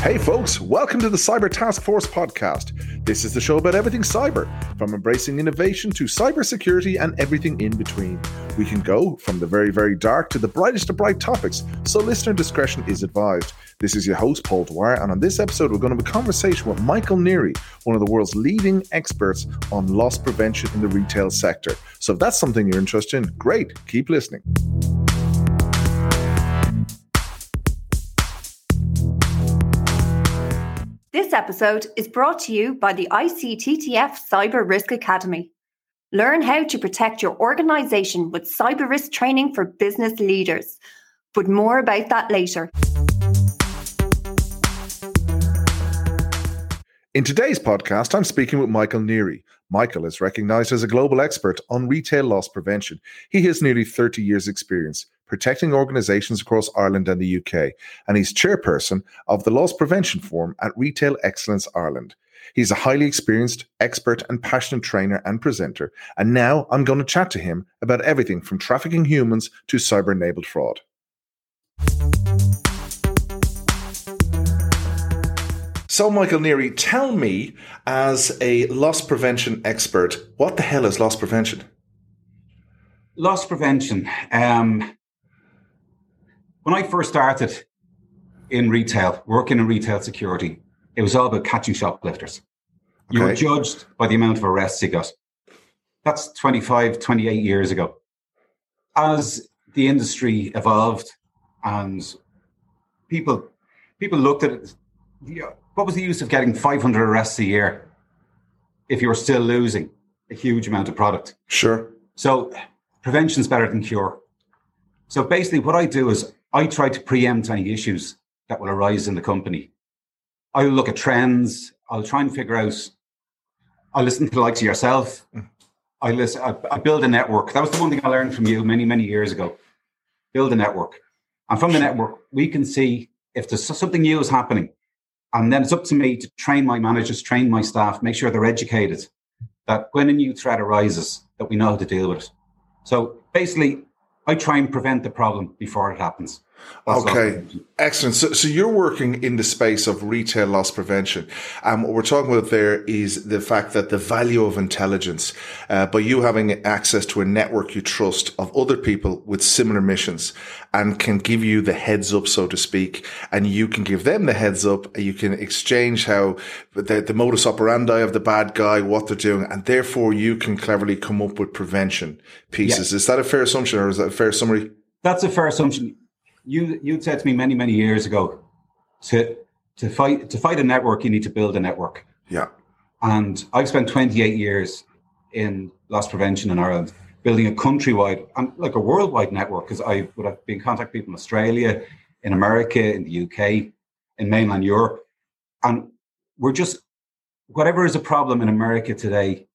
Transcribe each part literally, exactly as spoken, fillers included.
Hey folks, welcome to the Cyber Task Force podcast. This is the show about everything cyber, from embracing innovation to cybersecurity and everything in between. We can go from the very, very dark to the brightest of bright topics, so listener discretion is advised. This is your host, Paul Dwyer, and on this episode, we're going to have a conversation with Michael Neary, one of the world's leading experts on loss prevention in the retail sector. So if that's something you're interested in, great, keep listening. This episode is brought to you by the I C T T F Cyber Risk Academy. Learn how to protect your organization with cyber risk training for business leaders. But more about that later. In today's podcast, I'm speaking with Michael Neary. Michael is recognized as a global expert on retail loss prevention. He has nearly thirty years' experience protecting organizations across Ireland and the U K, and he's chairperson of the Loss Prevention Forum at Retail Excellence Ireland. He's a highly experienced, expert and passionate trainer and presenter, and now I'm going to chat to him about everything from trafficking humans to cyber-enabled fraud. So, Michael Neary, tell me, as a loss prevention expert, what the hell is loss prevention? Loss prevention. Um, when I first started in retail, working in retail security, it was all about catching shoplifters. You okay. were judged by the amount of arrests you got. That's twenty-five, twenty-eight years ago. As the industry evolved and people people looked at it, what was the use of getting five hundred arrests a year if you were still losing a huge amount of product? Sure. So prevention is better than cure. So basically what I do is I try to preempt any issues that will arise in the company. I'll look at trends. I'll try and figure out, I'll listen to the likes of yourself. I listen, I, I build a network. That was the one thing I learned from you many, many years ago. Build a network. And from the network, we can see if there's something new is happening. And then it's up to me to train my managers, train my staff, make sure they're educated, that when a new threat arises, that we know how to deal with it. So basically, I try and prevent the problem before it happens. That's okay, excellent. So, so you're working in the space of retail loss prevention. And um, what we're talking about there is the fact that the value of intelligence, uh, by you having access to a network you trust of other people with similar missions and can give you the heads up, so to speak, and you can give them the heads up. You can exchange how the, the modus operandi of the bad guy, what they're doing, and therefore you can cleverly come up with prevention pieces. Yeah. Is that a fair assumption, or is that a fair summary? That's a fair assumption. You you said to me many, many years ago, to to fight to fight a network, you need to build a network. Yeah. And I've spent twenty-eight years in loss prevention in Ireland, building a countrywide and like a worldwide network, because I would have been in contact with people in Australia, in America, in the U K, in mainland Europe. And we're just, whatever is a problem in America today,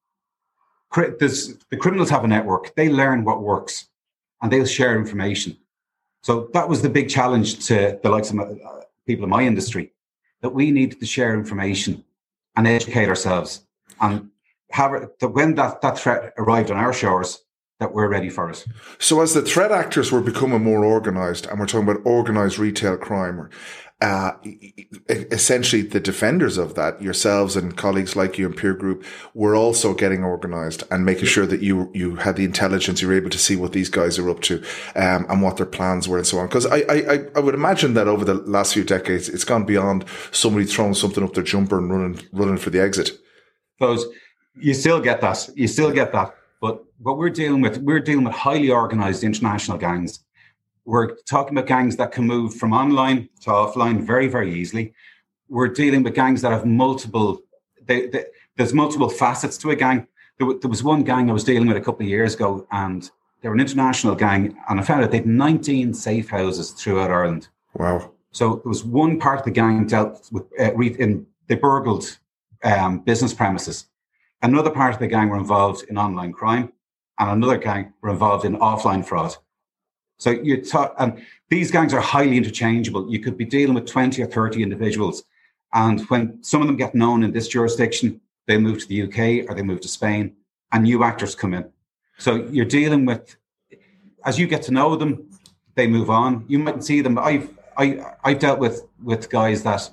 the criminals have a network. They learn what works and they'll share information. So that was the big challenge to the likes of my, uh, people in my industry, that we needed to share information and educate ourselves and have it, that when that, that threat arrived on our shores, that we're ready for it. So as the threat actors were becoming more organized, and we're talking about organized retail crime, uh, essentially the defenders of that, yourselves and colleagues like you and peer group, were also getting organized and making sure that you you had the intelligence, you were able to see what these guys are up to, um, and what their plans were and so on. Because I, I I would imagine that over the last few decades, it's gone beyond somebody throwing something up their jumper and running running for the exit. Those, you still get that. You still get that. But what we're dealing with, we're dealing with highly organized international gangs. We're talking about gangs that can move from online to offline very, very easily. We're dealing with gangs that have multiple, they, they, there's multiple facets to a gang. There, there was one gang I was dealing with a couple of years ago, and they were an international gang, and I found out they had nineteen safe houses throughout Ireland. Wow. So there was one part of the gang dealt with, uh, in, they burgled um, business premises. Another part of the gang were involved in online crime, and another gang were involved in offline fraud. So you talk, and these gangs are highly interchangeable. You could be dealing with twenty or thirty individuals, and when some of them get known in this jurisdiction, they move to the U K or they move to Spain, and new actors come in. So you're dealing with, as you get to know them, they move on. You mightn't see them. I've I I've dealt with with guys that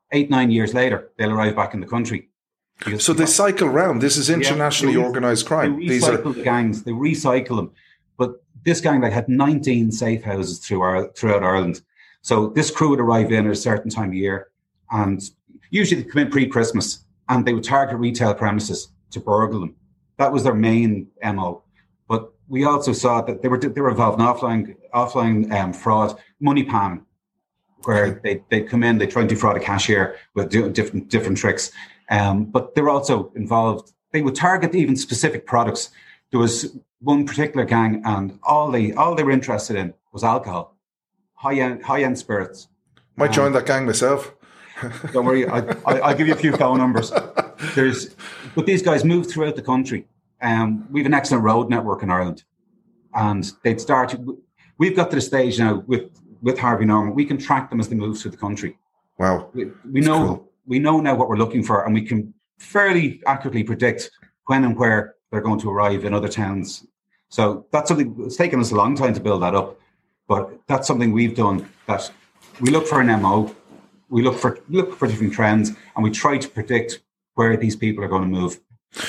eight, nine years later, they'll arrive back in the country. So they cycle around. This is internationally yeah, re- organised crime. They recycle These are the gangs. They recycle them. But this gang like had nineteen safe houses through our, throughout Ireland. So this crew would arrive in at a certain time of year, and usually they come in pre-Christmas, and they would target retail premises to burgle them. That was their main M O. But we also saw that they were they were involved in offline offline um, fraud, money palming, where they they come in, they try and defraud a cashier with different different tricks. Um, but they were also involved. They would target even specific products. There was one particular gang, and all they all they were interested in was alcohol, high end high end spirits. Might um, join that gang myself. Don't worry, I, I, I'll give you a few phone numbers. There's, but these guys move throughout the country. Um, we have an excellent road network in Ireland, and they'd start. We've got to the stage now with with Harvey Norman. We can track them as they move through the country. Wow, we, we know cool. we know now what we're looking for, and we can fairly accurately predict when and where they're going to arrive in other towns. So that's something. It's taken us a long time to build that up, but that's something we've done. That we look for an M O. We look for look for different trends, and we try to predict where these people are going to move.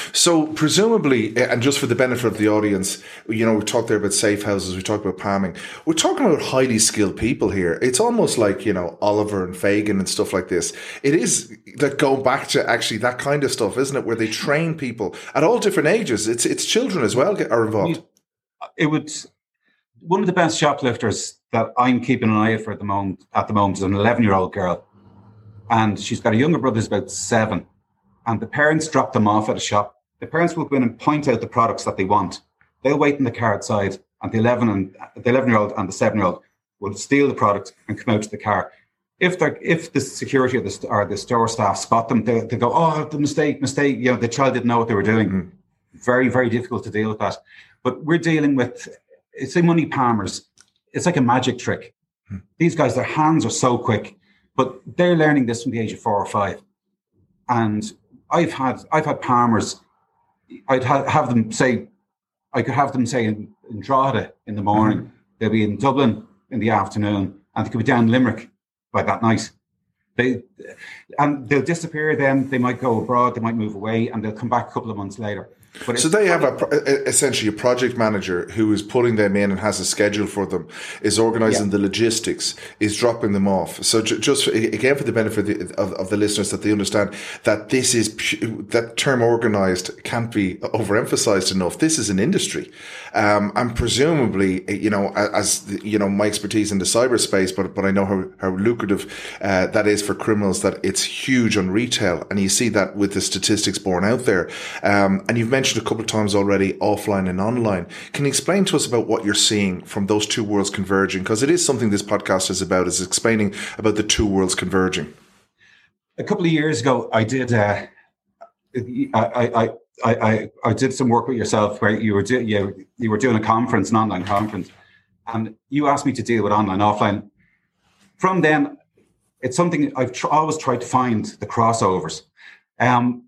So presumably, and just for the benefit of the audience, you know, we talked there about safe houses, we talked about palming. We're talking about highly skilled people here. It's almost like, you know, Oliver and Fagin and stuff like this. It is like going back to actually that kind of stuff, isn't it? Where they train people at all different ages. It's it's children as well get, are involved. It would. One of the best shoplifters that I'm keeping an eye out for at the moment, at the moment is an eleven-year-old girl. And she's got a younger brother who's about seven. And the parents drop them off at a shop. The parents will go in and point out the products that they want. They'll wait in the car outside, and the eleven and the eleven-year-old and the seven-year-old will steal the product and come out to the car. If they if the security or the, or the store staff spot them, they, they go, "Oh, the mistake, mistake." You know, the child didn't know what they were doing. Mm. Very, very difficult to deal with that. But we're dealing with, it's a money palmers. It's like a magic trick. Mm. These guys, their hands are so quick. But they're learning this from the age of four or five, and I've had I've had palmers. I'd ha- have them say, I could have them say in, in Drogheda in the morning. Mm-hmm. They'll be in Dublin in the afternoon, and they could be down in Limerick by that night. They and they'll disappear. Then they might go abroad. They might move away, and they'll come back a couple of months later. But so they have a essentially a project manager who is putting them in and has a schedule for them, is organising yeah. the logistics, is dropping them off. So just again for the benefit of the, of, of the listeners, that they understand that this is that term organised can't be overemphasised enough. This is an industry, um, and presumably, you know, as you know, my expertise in the cyberspace, but but I know how how lucrative uh, that is for criminals. That it's huge on retail, and you see that with the statistics borne out there. Um, and you've mentioned a couple of times already offline and online. Can you explain to us about what you're seeing from those two worlds converging? Because it is something this podcast is about, is explaining about the two worlds converging. A couple of years ago, I did uh, I, I, I, I, I did some work with yourself where you were, do, you, you were doing a conference, an online conference, and you asked me to deal with online, offline. From then, it's something I've tr- always tried to find the crossovers. Um,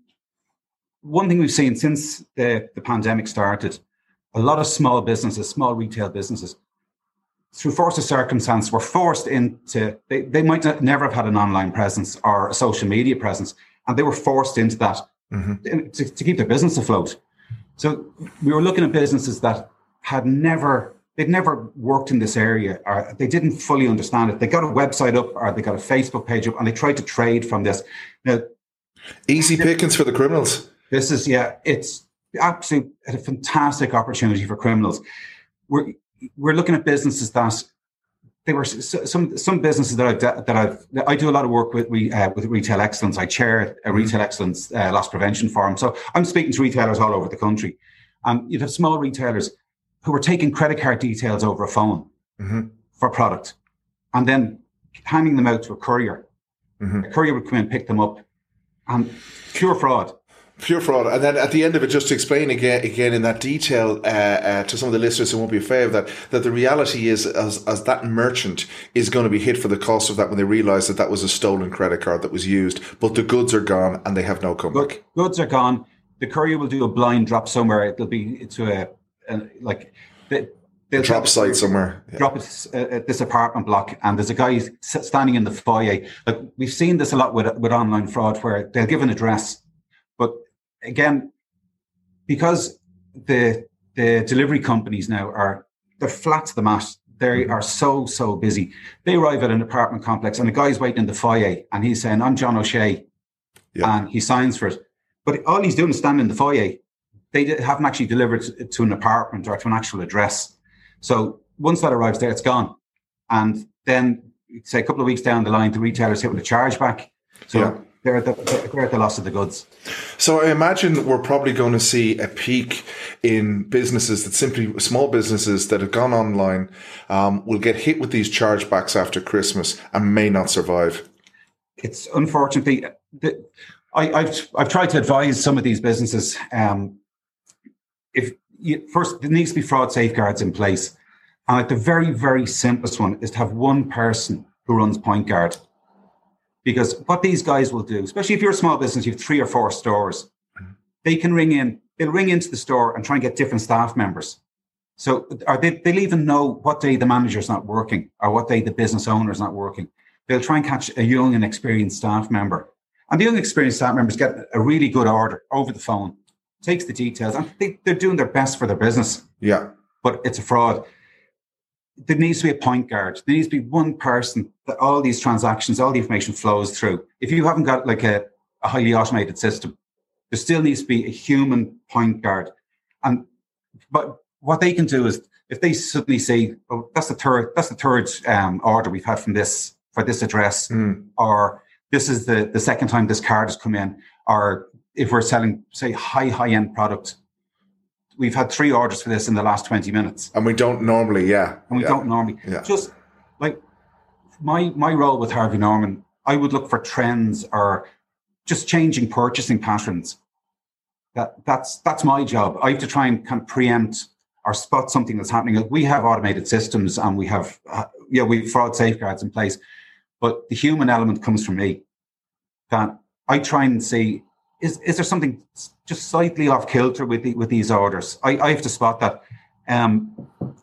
One thing we've seen since the, the pandemic started, a lot of small businesses, small retail businesses, through force of circumstance, were forced into, they, they might not, never have had an online presence or a social media presence, and they were forced into that mm-hmm. to, to keep their business afloat. So we were looking at businesses that had never, they'd never worked in this area, or they didn't fully understand it. They got a website up, or they got a Facebook page up, and they tried to trade from this. Now, easy pickings for the criminals. This is, yeah, it's absolutely a fantastic opportunity for criminals. We're we're looking at businesses that they were some some businesses that I've that I've I do a lot of work with we uh, with Retail Excellence. I chair a Retail Excellence uh, loss prevention forum, so I'm speaking to retailers all over the country. Um, you'd have small retailers who were taking credit card details over a phone mm-hmm. for product, and then handing them out to a courier. Mm-hmm. A courier would come in, pick them up, and pure fraud. Pure fraud. And then at the end of it, just to explain again, again in that detail uh, uh, to some of the listeners who won't be afraid of that, that the reality is as, as that merchant is going to be hit for the cost of that when they realise that that was a stolen credit card that was used, but the goods are gone and they have no comeback. Goods are gone. The courier will do a blind drop somewhere. It'll be to a, a like the, They'll drop site somewhere. Yeah. Drop it at this apartment block, and there's a guy standing in the foyer. Like, we've seen this a lot with with online fraud, where they'll give an address, but again, because the the delivery companies now are they're flat to the mat. They are so so busy. They arrive at an apartment complex, and the guy's waiting in the foyer, and he's saying, "I'm John O'Shea," yeah. and he signs for it. But all he's doing is standing in the foyer. They haven't actually delivered to an apartment or to an actual address. So once that arrives there, it's gone. And then, say, a couple of weeks down the line, the retailers hit with a chargeback. So yeah. they're, at the, they're at the loss of the goods. So I imagine we're probably going to see a peak in businesses that simply, small businesses that have gone online, um, will get hit with these chargebacks after Christmas and may not survive. It's unfortunately, the, I, I've I've tried to advise some of these businesses. Um, if you, first, there needs to be fraud safeguards in place, and like the very very simplest one is to have one person who runs Point Guard, because what these guys will do, especially if you're a small business, you have three or four stores, they can ring in. They'll ring into the store and try and get different staff members. So, or they, they'll even know what day the manager's not working or what day the business owner's not working. They'll try and catch a young and experienced staff member. And the young experienced staff members get a really good order over the phone, takes the details, and they, they're doing their best for their business. Yeah. But it's a fraud. There needs to be a point guard. There needs to be one person that all these transactions, all the information flows through. If you haven't got like a, a highly automated system, there still needs to be a human point guard. And but what they can do is, if they suddenly say, "Oh, that's the third, that's the third um, order we've had from this for this address," mm. or this is the, the second time this card has come in, or if we're selling, say, high, high-end product, we've had three orders for this in the last twenty minutes. And we don't normally, yeah. And we yeah. don't normally. Yeah. Just like my my role with Harvey Norman, I would look for trends or just changing purchasing patterns. That That's that's my job. I have to try and kind of preempt or spot something that's happening. Like, we have automated systems and we have, uh, yeah, we have fraud safeguards in place. But the human element comes from me. That I try and see, is is there something just slightly off kilter with the, with these orders? I, I have to spot that. Um,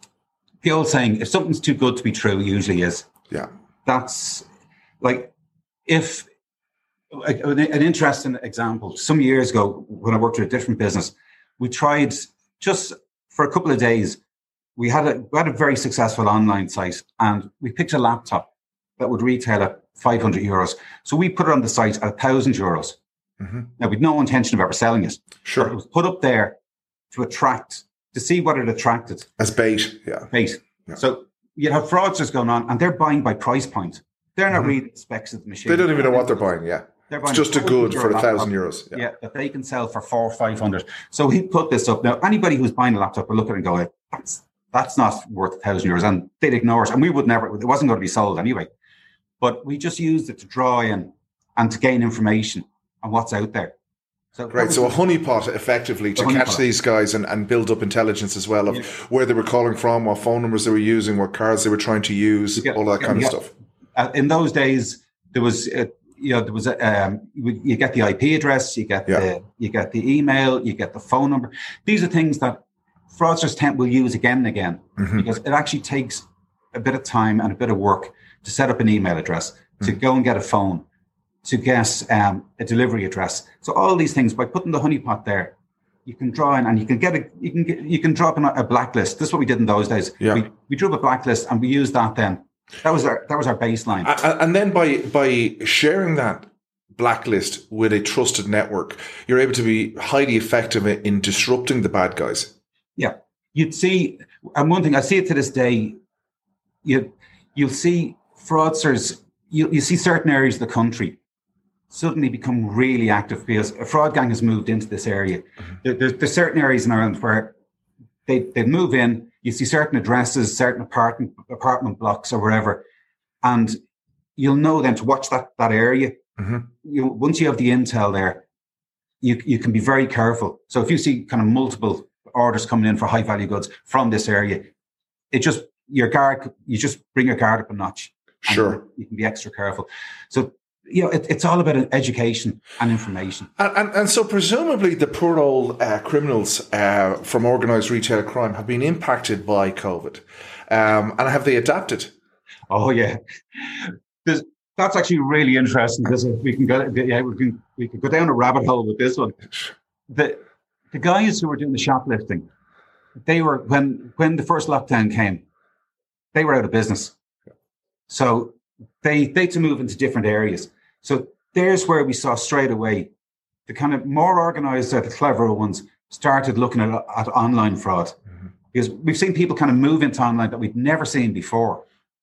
the old saying, if something's too good to be true, it usually is. Yeah. That's like, if, like, an, an interesting example, some years ago when I worked at a different business, we tried just for a couple of days, we had a, we had a very successful online site, and we picked a laptop that would retail at five hundred euros. So we put it on the site at one thousand euros. Mm-hmm. Now, we'd no intention of ever selling it. Sure. But it was put up there to attract, to see what it attracted. As bait, yeah. Bait. Yeah. So you'd have fraudsters going on, and they're buying by price point. They're not mm-hmm. reading the specs of the machine. They don't even know what they're buying, yeah. They're buying it's just a good for a thousand euros. Yeah. yeah, that they can sell for four or five hundred. So we put this up. Now, anybody who's buying a laptop will look at it and go, that's that's not worth a thousand euros. And they'd ignore it. And we would never, it wasn't going to be sold anyway. But we just used it to draw in and to gain information on what's out there. So Great. So a honeypot, effectively, to catch pot. these guys and, and build up intelligence as well of yeah. where they were calling from, what phone numbers they were using, what cards they were trying to use, get, all that kind get, of stuff. Uh, in those days, there was, uh, you know, there was a, um, you get the I P address, you get yeah. the, you get the email, you get the phone number. These are things that fraudsters tend will use again and again mm-hmm. because it actually takes a bit of time and a bit of work to set up an email address, to mm. go and get a phone, to get um, a delivery address. So all these things, by putting the honeypot there, you can draw in and you can get a, you can get, you can drop in a blacklist. This is what we did in those days. Yeah. We, we drew up a blacklist and we used that then. That was our, that was our baseline. And then by, by sharing that blacklist with a trusted network, you're able to be highly effective in disrupting the bad guys. Yeah. You'd see, and one thing, I see it to this day, you, you'll see fraudsters, you, you see certain areas of the country suddenly become really active because a fraud gang has moved into this area. Mm-hmm. There, there's, there's certain areas in Ireland where they, they move in, you see certain addresses, certain apartment apartment blocks or wherever, and you'll know then to watch that, that area. Mm-hmm. You, once you have the intel there, you, you can be very careful. So if you see kind of multiple orders coming in for high value goods from this area, it just, your guard, you just bring your guard up a notch. Sure. You can be extra careful. So you know, it, it's all about education and information. And, and, and so presumably the poor old uh, criminals uh, from organised retail crime have been impacted by COVID. Um, and have they adapted? Oh, yeah. There's, that's actually really interesting because we can go, yeah, we can we can go down a rabbit hole with this one. The the guys who were doing the shoplifting, they were when when the first lockdown came, they were out of business. So they they had to move into different areas. So there's where we saw straight away the kind of more organised or the cleverer ones started looking at, at online fraud. Mm-hmm. Because we've seen people kind of move into online that we'd never seen before.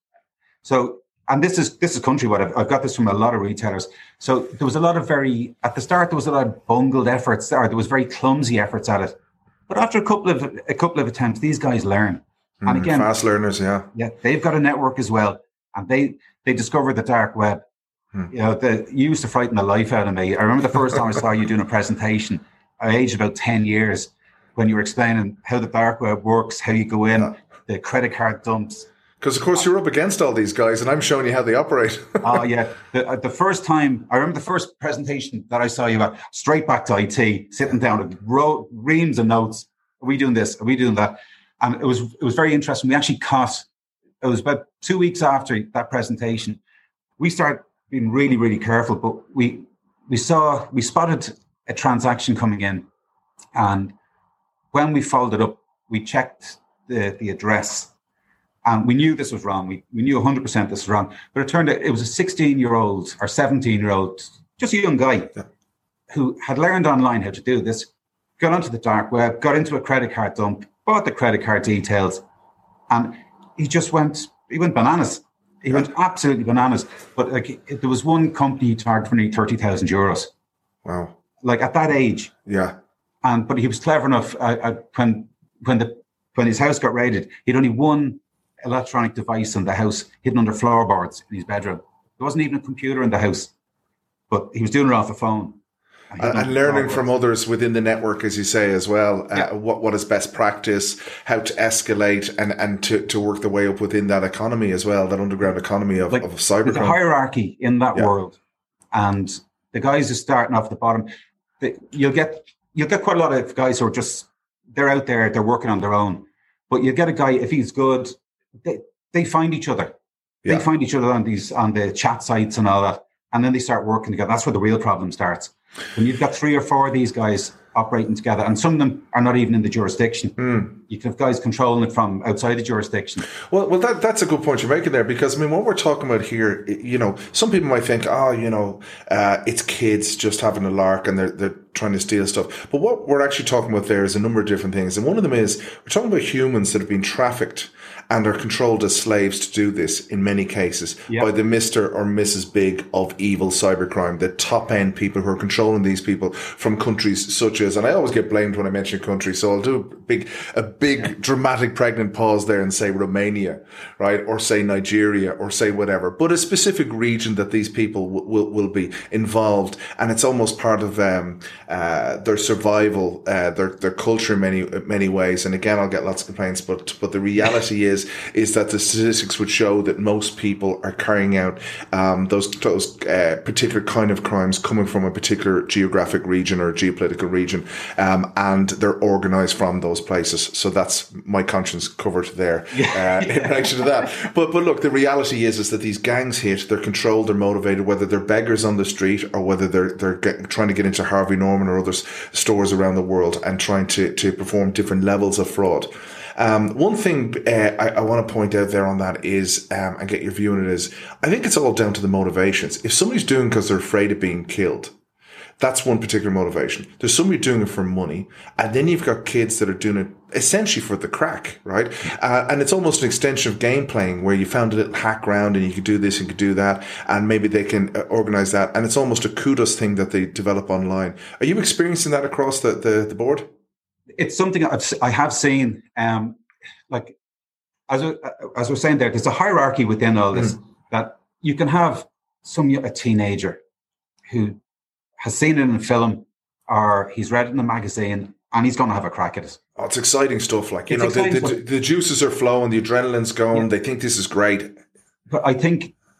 So, and this is this is countrywide. I've, I've got this from a lot of retailers. So there was a lot of very, at the start, there was a lot of bungled efforts, or there was very clumsy efforts at it. But after a couple of a couple of attempts, these guys learn. Mm, and again, fast learners, yeah. Yeah, they've got a network as well. And they they discovered the dark web. Hmm. You know, the, you used to frighten the life out of me. I remember the first time I saw you doing a presentation, I aged about ten years, when you were explaining how the dark web works, how you go in, yeah. the credit card dumps. Because, of course, you're up against all these guys, and I'm showing you how they operate. Oh, yeah. The, the first time, I remember the first presentation that I saw you at, straight back to I T, sitting down, wrote reams of notes. Are we doing this? Are we doing that? And it was it was very interesting. We actually caught, it was about two weeks after that presentation, we started being really, really careful, but we we saw, we spotted a transaction coming in, and when we followed it up, we checked the, the address, and we knew this was wrong. We we knew one hundred percent this was wrong, but it turned out it was a sixteen-year-old or seventeen-year-old, just a young guy, yeah. who had learned online how to do this, got onto the dark web, got into a credit card dump, bought the credit card details, and he just went, he went bananas. He went absolutely bananas. But like, it, there was one company he targeted for nearly thirty thousand euros. Wow. Like at that age. Yeah. And, but he was clever enough, uh, uh, when, when the, when his house got raided, he'd only one electronic device in the house hidden under floorboards in his bedroom. There wasn't even a computer in the house, but he was doing it off the phone. And, and learning from others within the network, as you say, as well, yeah. uh, what what is best practice, how to escalate, and, and to, to work the way up within that economy as well, that underground economy of, like, of cybercrime. There's a hierarchy in that yeah. world, and the guys who are starting off the bottom, they, you'll get you'll get quite a lot of guys who are just, they're out there, they're working on their own. But you get a guy, if he's good, they they find each other. Yeah. They find each other on these on the chat sites and all that, and then they start working together. That's where the real problem starts. When you've got three or four of these guys operating together, and some of them are not even in the jurisdiction. Mm. You can have guys controlling it from outside the jurisdiction. Well, well, that, that's a good point you're making there, because I mean, what we're talking about here, you know, some people might think, oh, you know, uh, it's kids just having a lark and they're they're trying to steal stuff. But what we're actually talking about there is a number of different things, and one of them is we're talking about humans that have been trafficked and are controlled as slaves to do this in many cases yep. by the Mister or Missus Big of evil cybercrime, the top end people who are controlling these people from countries such as, and I always get blamed when I mention countries, so I'll do a big, a big yeah. dramatic pregnant pause there and say Romania, right? Or say Nigeria, or say whatever, but a specific region that these people w- will, will be involved. And it's almost part of, um, uh, their survival, uh, their, their culture in many, many ways. And again, I'll get lots of complaints, but, but the reality is, Is, is that the statistics would show that most people are carrying out um, those those uh, particular kind of crimes coming from a particular geographic region or geopolitical region, um, and they're organised from those places. So that's my conscience covered there yeah, uh, yeah. in relation to that. But but look, the reality is is that these gangs hit, they're controlled, they're motivated, whether they're beggars on the street or whether they're they're get, trying to get into Harvey Norman or other stores around the world and trying to to perform different levels of fraud. Um, one thing uh, I, I want to point out there on that is, um, and get your view on it, is I think it's all down to the motivations. If somebody's doing because they're afraid of being killed, that's one particular motivation. There's somebody doing it for money, and then you've got kids that are doing it essentially for the crack, right? Uh, and it's almost an extension of game playing, where you found a little hack round and you could do this and could do that, and maybe they can uh, organize that, and it's almost a kudos thing that they develop online. Are you experiencing that across the, the, the board? It's something I've, I have seen, um, like, as, I, as we're saying there, there's a hierarchy within all this, mm. that you can have some, a teenager who has seen it in a film or he's read it in a magazine and he's going to have a crack at it. Oh, it's exciting stuff. Like, you it's know, the, the, the juices are flowing, the adrenaline's going, yeah. they think this is great. But I think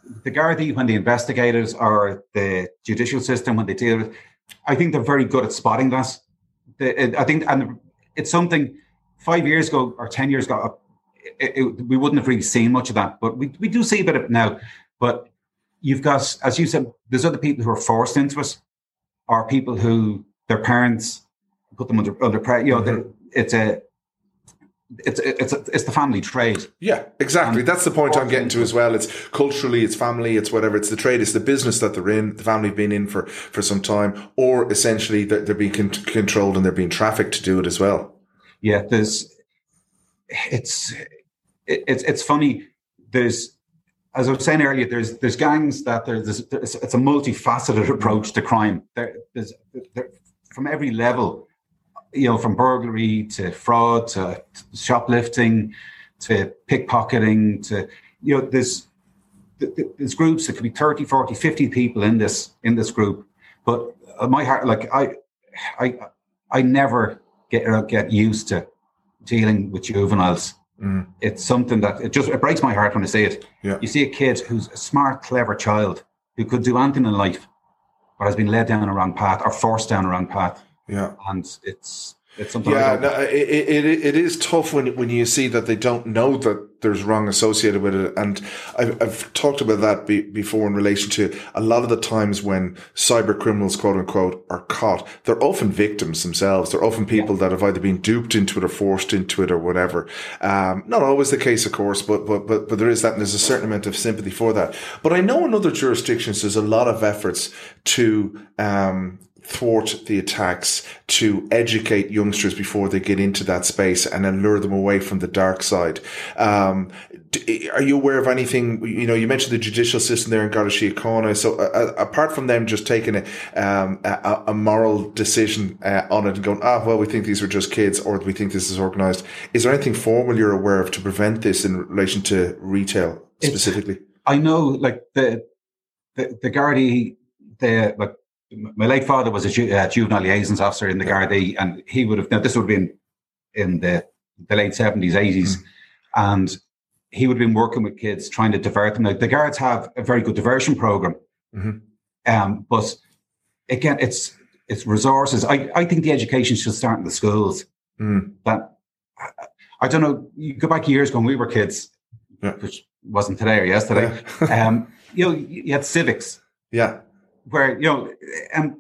the Gardaí, when the investigators or the judicial system, when they deal with, I think they're very good at spotting that. The, I think, and it's something five years ago or ten years ago, it, it, we wouldn't have really seen much of that, but we, we do see a bit of it now. But you've got, as you said, there's other people who are forced into it, or people who their parents put them under under pressure. You know, mm-hmm. it's a It's it's it's the family trade. Yeah, exactly. And that's the point I'm getting to as well. It's culturally, it's family, it's whatever. It's the trade, it's the business that they're in. The family have been in for, for some time, or essentially they're, they're being con- controlled and they're being trafficked to do it as well. Yeah, there's. It's it's it's funny. There's, as I was saying earlier, there's there's gangs that there's, there's it's a multifaceted approach to crime. There, there's there, from every level. You know, from burglary to fraud to shoplifting to pickpocketing to, you know, there's, there's groups that could be thirty, forty, fifty people in this, in this group. But my heart, like I, I, I never get, get used to dealing with juveniles. Mm. It's something that it just, it breaks my heart when I see it. Yeah. You see a kid who's a smart, clever child who could do anything in life, but has been led down a wrong path or forced down a wrong path. Yeah, and it's it's something. Yeah, no, it, it it is tough when when you see that they don't know that there's wrong associated with it. And I've, I've talked about that be, before in relation to a lot of the times when cyber criminals, quote unquote, are caught. They're often victims themselves. They're often people yeah. that have either been duped into it or forced into it or whatever. Um, not always the case, of course, but but but but there is that, and there's a certain amount of sympathy for that. But I know in other jurisdictions there's a lot of efforts to um thwart the attacks, to educate youngsters before they get into that space and then lure them away from the dark side. Um, are you aware of anything? You know, you mentioned the judicial system there in Garda Síochána. So uh, apart from them just taking a, um, a, a moral decision uh, on it and going, ah, well, we think these were just kids, or we think this is organised, is there anything formal you're aware of to prevent this in relation to retail specifically? It's, I know, like the the, the Gardaí, the like. My late father was a ju- uh, juvenile liaisons officer in the Gardaí, and he would have, now this would have been in the, the late seventies, eighties, mm. and he would have been working with kids trying to divert them. Now, the Guards have a very good diversion program, mm-hmm. um, but again, it's it's resources. I, I think the education should start in the schools. Mm. That I, I don't know, you go back years when we were kids, yeah. which wasn't today or yesterday, yeah. um, you know, you had civics. Yeah. Where, you know, and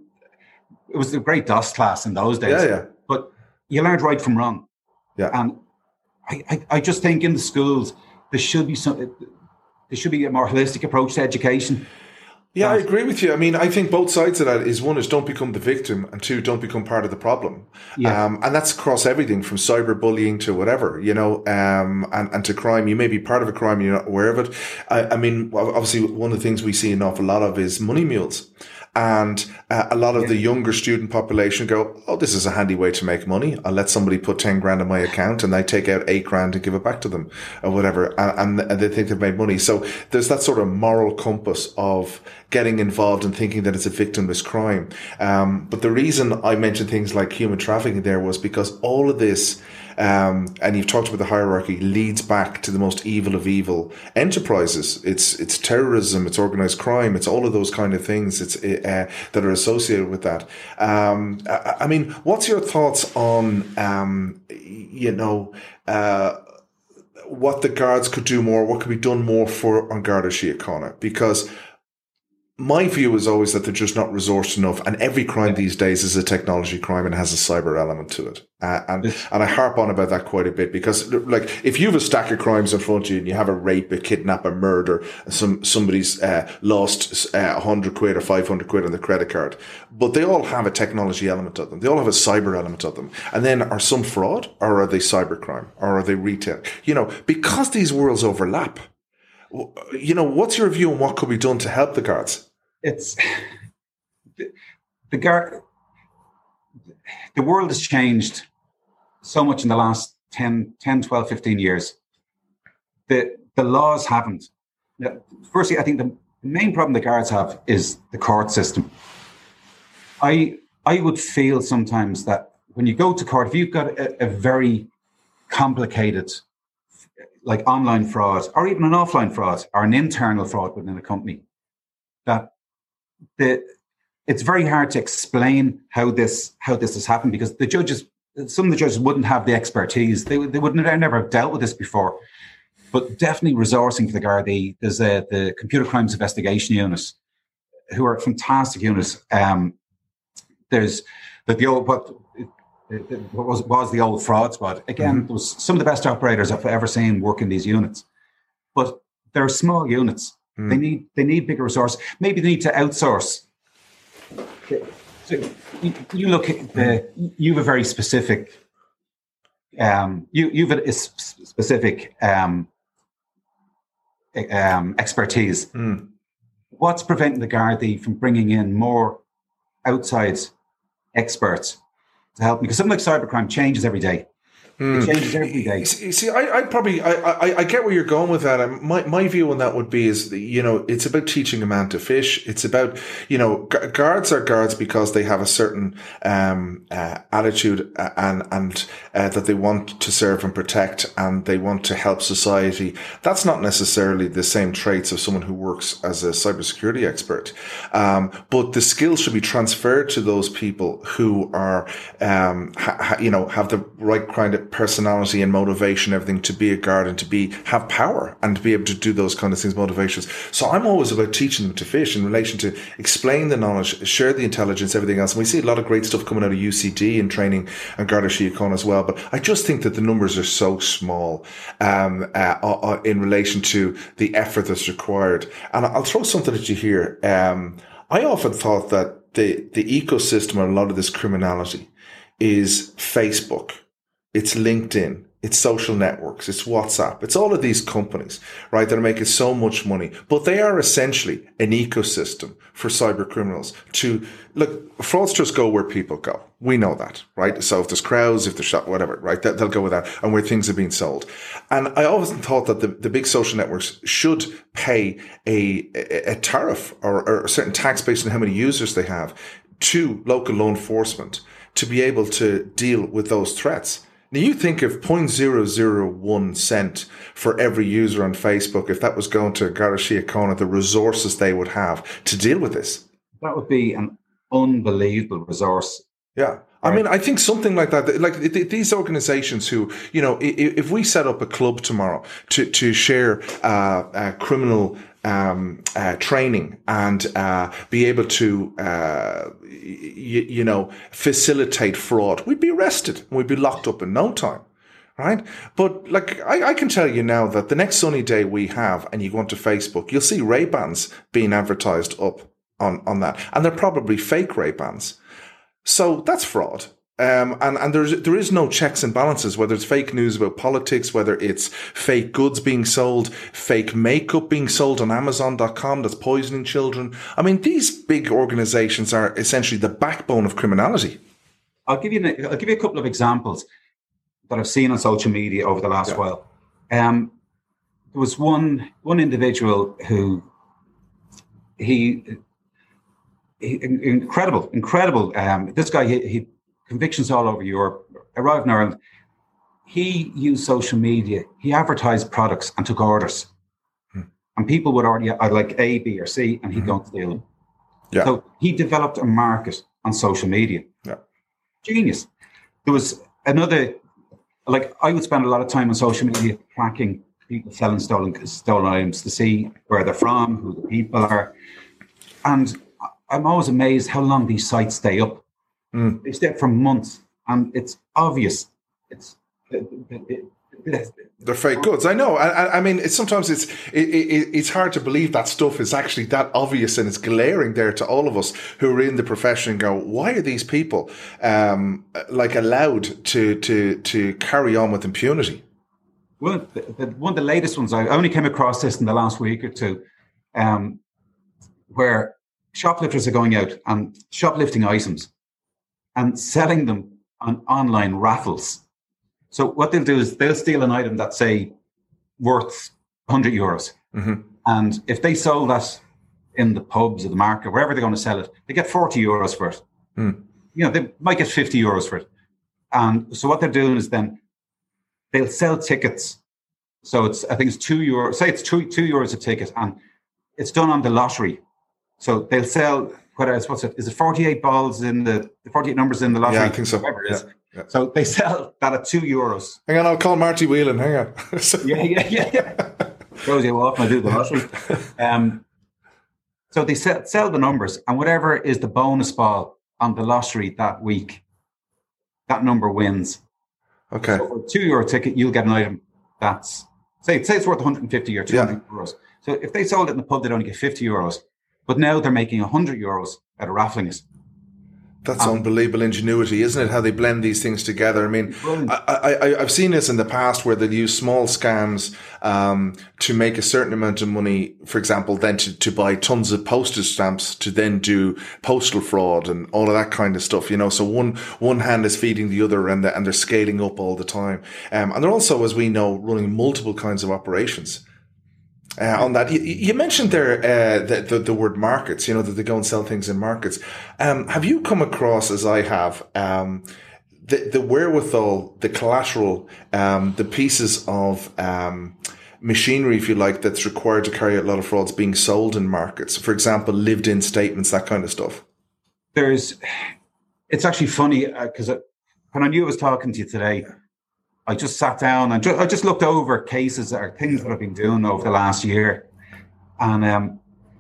it was a great DOS class in those days. Yeah, yeah. But you learned right from wrong. Yeah. And I, I, I just think in the schools there should be some, there should be a more holistic approach to education. Yeah, I agree with you. I mean, I think both sides of that is, one is don't become the victim, and two, don't become part of the problem. Yeah. Um, and that's across everything from cyberbullying to whatever, you know, um, and, and to crime. You may be part of a crime, you're not aware of it. I, I mean, obviously one of the things we see an awful lot of is money mules. And uh, a lot of yeah. the younger student population go, oh, this is a handy way to make money. I'll let somebody put ten grand in my account and I take out eight grand and give it back to them or whatever. And, and they think they've made money. So there's that sort of moral compass of getting involved and thinking that it's a victimless crime. Um, but the reason I mentioned things like human trafficking there was because all of this, Um, and you've talked about the hierarchy, leads back to the most evil of evil enterprises. It's it's terrorism, it's organized crime, it's all of those kind of things. It's uh, that are associated with that. Um, I, I mean, what's your thoughts on um, you know uh, what the guards could do more? What could be done more for on Garda Síochána? Because my view is always that they're just not resourced enough, and every crime these days is a technology crime and has a cyber element to it. Uh, and and I harp on about that quite a bit because, like, if you have a stack of crimes in front of you and you have a rape, a kidnap, a murder, some somebody's uh, lost uh, one hundred quid or five hundred quid on their credit card, but they all have a technology element of them. They all have a cyber element of them. And then are some fraud, or are they cybercrime, or are they retail? You know, because these worlds overlap. You know, what's your view on what could be done to help the guards? It's the, the guard. The world has changed so much in the last ten, ten, twelve, fifteen years. The the laws haven't. Firstly, I think the main problem the guards have is the court system. I I would feel sometimes that when you go to court, if you've got a, a very complicated like online fraud or even an offline fraud or an internal fraud within a company, that the it's very hard to explain how this how this has happened, because the judges, some of the judges wouldn't have the expertise. They they would never, never have dealt with this before. But definitely resourcing for the Gardaí. There's a, the Computer Crimes Investigation Unit, who are fantastic units. Um, there's the, the old what, what was was the old fraud squad. Again, mm-hmm. There was some of the best operators I've ever seen work in these units, but they're small units. Mm. They need they need bigger resources. Maybe they need to outsource. So you, you look at the, you have a very specific, um, you you've a specific um, um, expertise. Mm. What's preventing the Gardaí from bringing in more outside experts to help? Because something like cybercrime changes every day. It changes every day. You see, I, I probably, I, I, I get where you're going with that. And my, my view on that would be is, you know, it's about teaching a man to fish. It's about, you know, gu- guards are guards because they have a certain um, uh, attitude and and uh, that they want to serve and protect, and they want to help society. That's not necessarily the same traits of someone who works as a cybersecurity expert. Um, but the skills should be transferred to those people who are, um, ha, ha, you know, have the right kind of personality and motivation, everything, to be a guard and to be have power and to be able to do those kind of things, motivations. So I'm always about teaching them to fish in relation to explain the knowledge, share the intelligence, everything else. And we see a lot of great stuff coming out of U C D and training and Garda Síochána as well. But I just think that the numbers are so small um, uh, in relation to the effort that's required. And I'll throw something at you here. Um, I often thought that the, the ecosystem of a lot of this criminality is Facebook. It's LinkedIn, it's social networks, it's WhatsApp, it's all of these companies, right, that are making so much money. But they are essentially an ecosystem for cyber criminals to, look, fraudsters go where people go. We know that, right? So if there's crowds, if there's shot, whatever, right, they'll go with that, and where things are being sold. And I always thought that the, the big social networks should pay a, a, a tariff or, or a certain tax based on how many users they have to local law enforcement to be able to deal with those threats. Now, you think of zero point zero zero one cent for every user on Facebook, if that was going to Garda Síochána, the resources they would have to deal with this. That would be an unbelievable resource. Yeah. I mean, I think something like that, like these organizations who, you know, if we set up a club tomorrow to, to share uh, uh, criminal um, uh, training and uh, be able to, uh, you, you know, facilitate fraud, we'd be arrested and we'd be locked up in no time. Right. But like, I, I can tell you now that the next sunny day we have and you go onto Facebook, you'll see Ray-Bans being advertised up on, on that. And they're probably fake Ray-Bans. So that's fraud. Um, and, and there's, there is no checks and balances, whether it's fake news about politics, whether it's fake goods being sold, fake makeup being sold on Amazon dot com that's poisoning children. I mean, these big organizations are essentially the backbone of criminality. I'll give you, I'll give you a couple of examples that I've seen on social media over the last yeah. while. Um, there was one, one individual who he, Incredible, incredible. Um, this guy, he, he convictions all over Europe, arrived in Ireland. He used social media. He advertised products and took orders. Hmm. And people would already uh, like A, B, or C, and he'd mm-hmm. go and steal them. Yeah. So he developed a market on social media. Yeah. Genius. There was another, like I would spend a lot of time on social media tracking people selling stolen, stolen items to see where they're from, who the people are. And I'm always amazed how long these sites stay up. Mm. They stay up for months, and it's obvious. It's it, it, it, they're fake goods. I know. I, I mean, it's sometimes it's it, it, it's hard to believe that stuff is actually that obvious, and it's glaring there to all of us who are in the profession and go, "Why are these people um, like allowed to to to carry on with impunity?" Well, the, the, one of the latest ones, I only came across this in the last week or two, um, where shoplifters are going out and shoplifting items and selling them on online raffles. So what they'll do is they'll steal an item that's, say, worth one hundred euros. Mm-hmm. And if they sold that in the pubs or the market, wherever they're going to sell it, they get forty euros for it. Mm. You know, they might get fifty euros for it. And so what they're doing is then they'll sell tickets So it's, I think it's two euros, say it's two, two euros a ticket, and it's done on the lottery. So they'll sell, whether it's, what's it, is it forty-eight balls in the, forty-eight numbers in the lottery? Yeah, I think so. Whatever it is. Yeah, yeah. So they sell that at two euros. Hang on, I'll call Marty Whelan. Hang on. yeah, yeah, yeah, yeah. Shows you how often I do the lottery. Um, so they sell, sell the numbers, and whatever is the bonus ball on the lottery that week, that number wins. Okay. So for a two euro ticket, you'll get an item that's, say, say it's worth one hundred fifty or two hundred yeah. euros. So if they sold it in the pub, they'd only get fifty euros. But now they're making one hundred euros out of raffling it. That's um, unbelievable ingenuity, isn't it? How they blend these things together. I mean, I, I, I've seen this in the past where they'll use small scams um, to make a certain amount of money, for example, then to, to buy tons of postage stamps to then do postal fraud and all of that kind of stuff, you know. So one one hand is feeding the other, and, the, and they're scaling up all the time. Um, and they're also, as we know, running multiple kinds of operations. Uh, on that, you, you mentioned there uh, the, the the word markets. You know that they go and sell things in markets. Um, have you come across, as I have, um, the the wherewithal, the collateral, um, the pieces of um, machinery, if you like, that's required to carry out a lot of frauds being sold in markets? For example, lived-in statements, that kind of stuff. There's, it's actually funny because uh, when I knew I was talking to you today, I just sat down and ju- I just looked over cases or things that I've been doing over the last year. And um,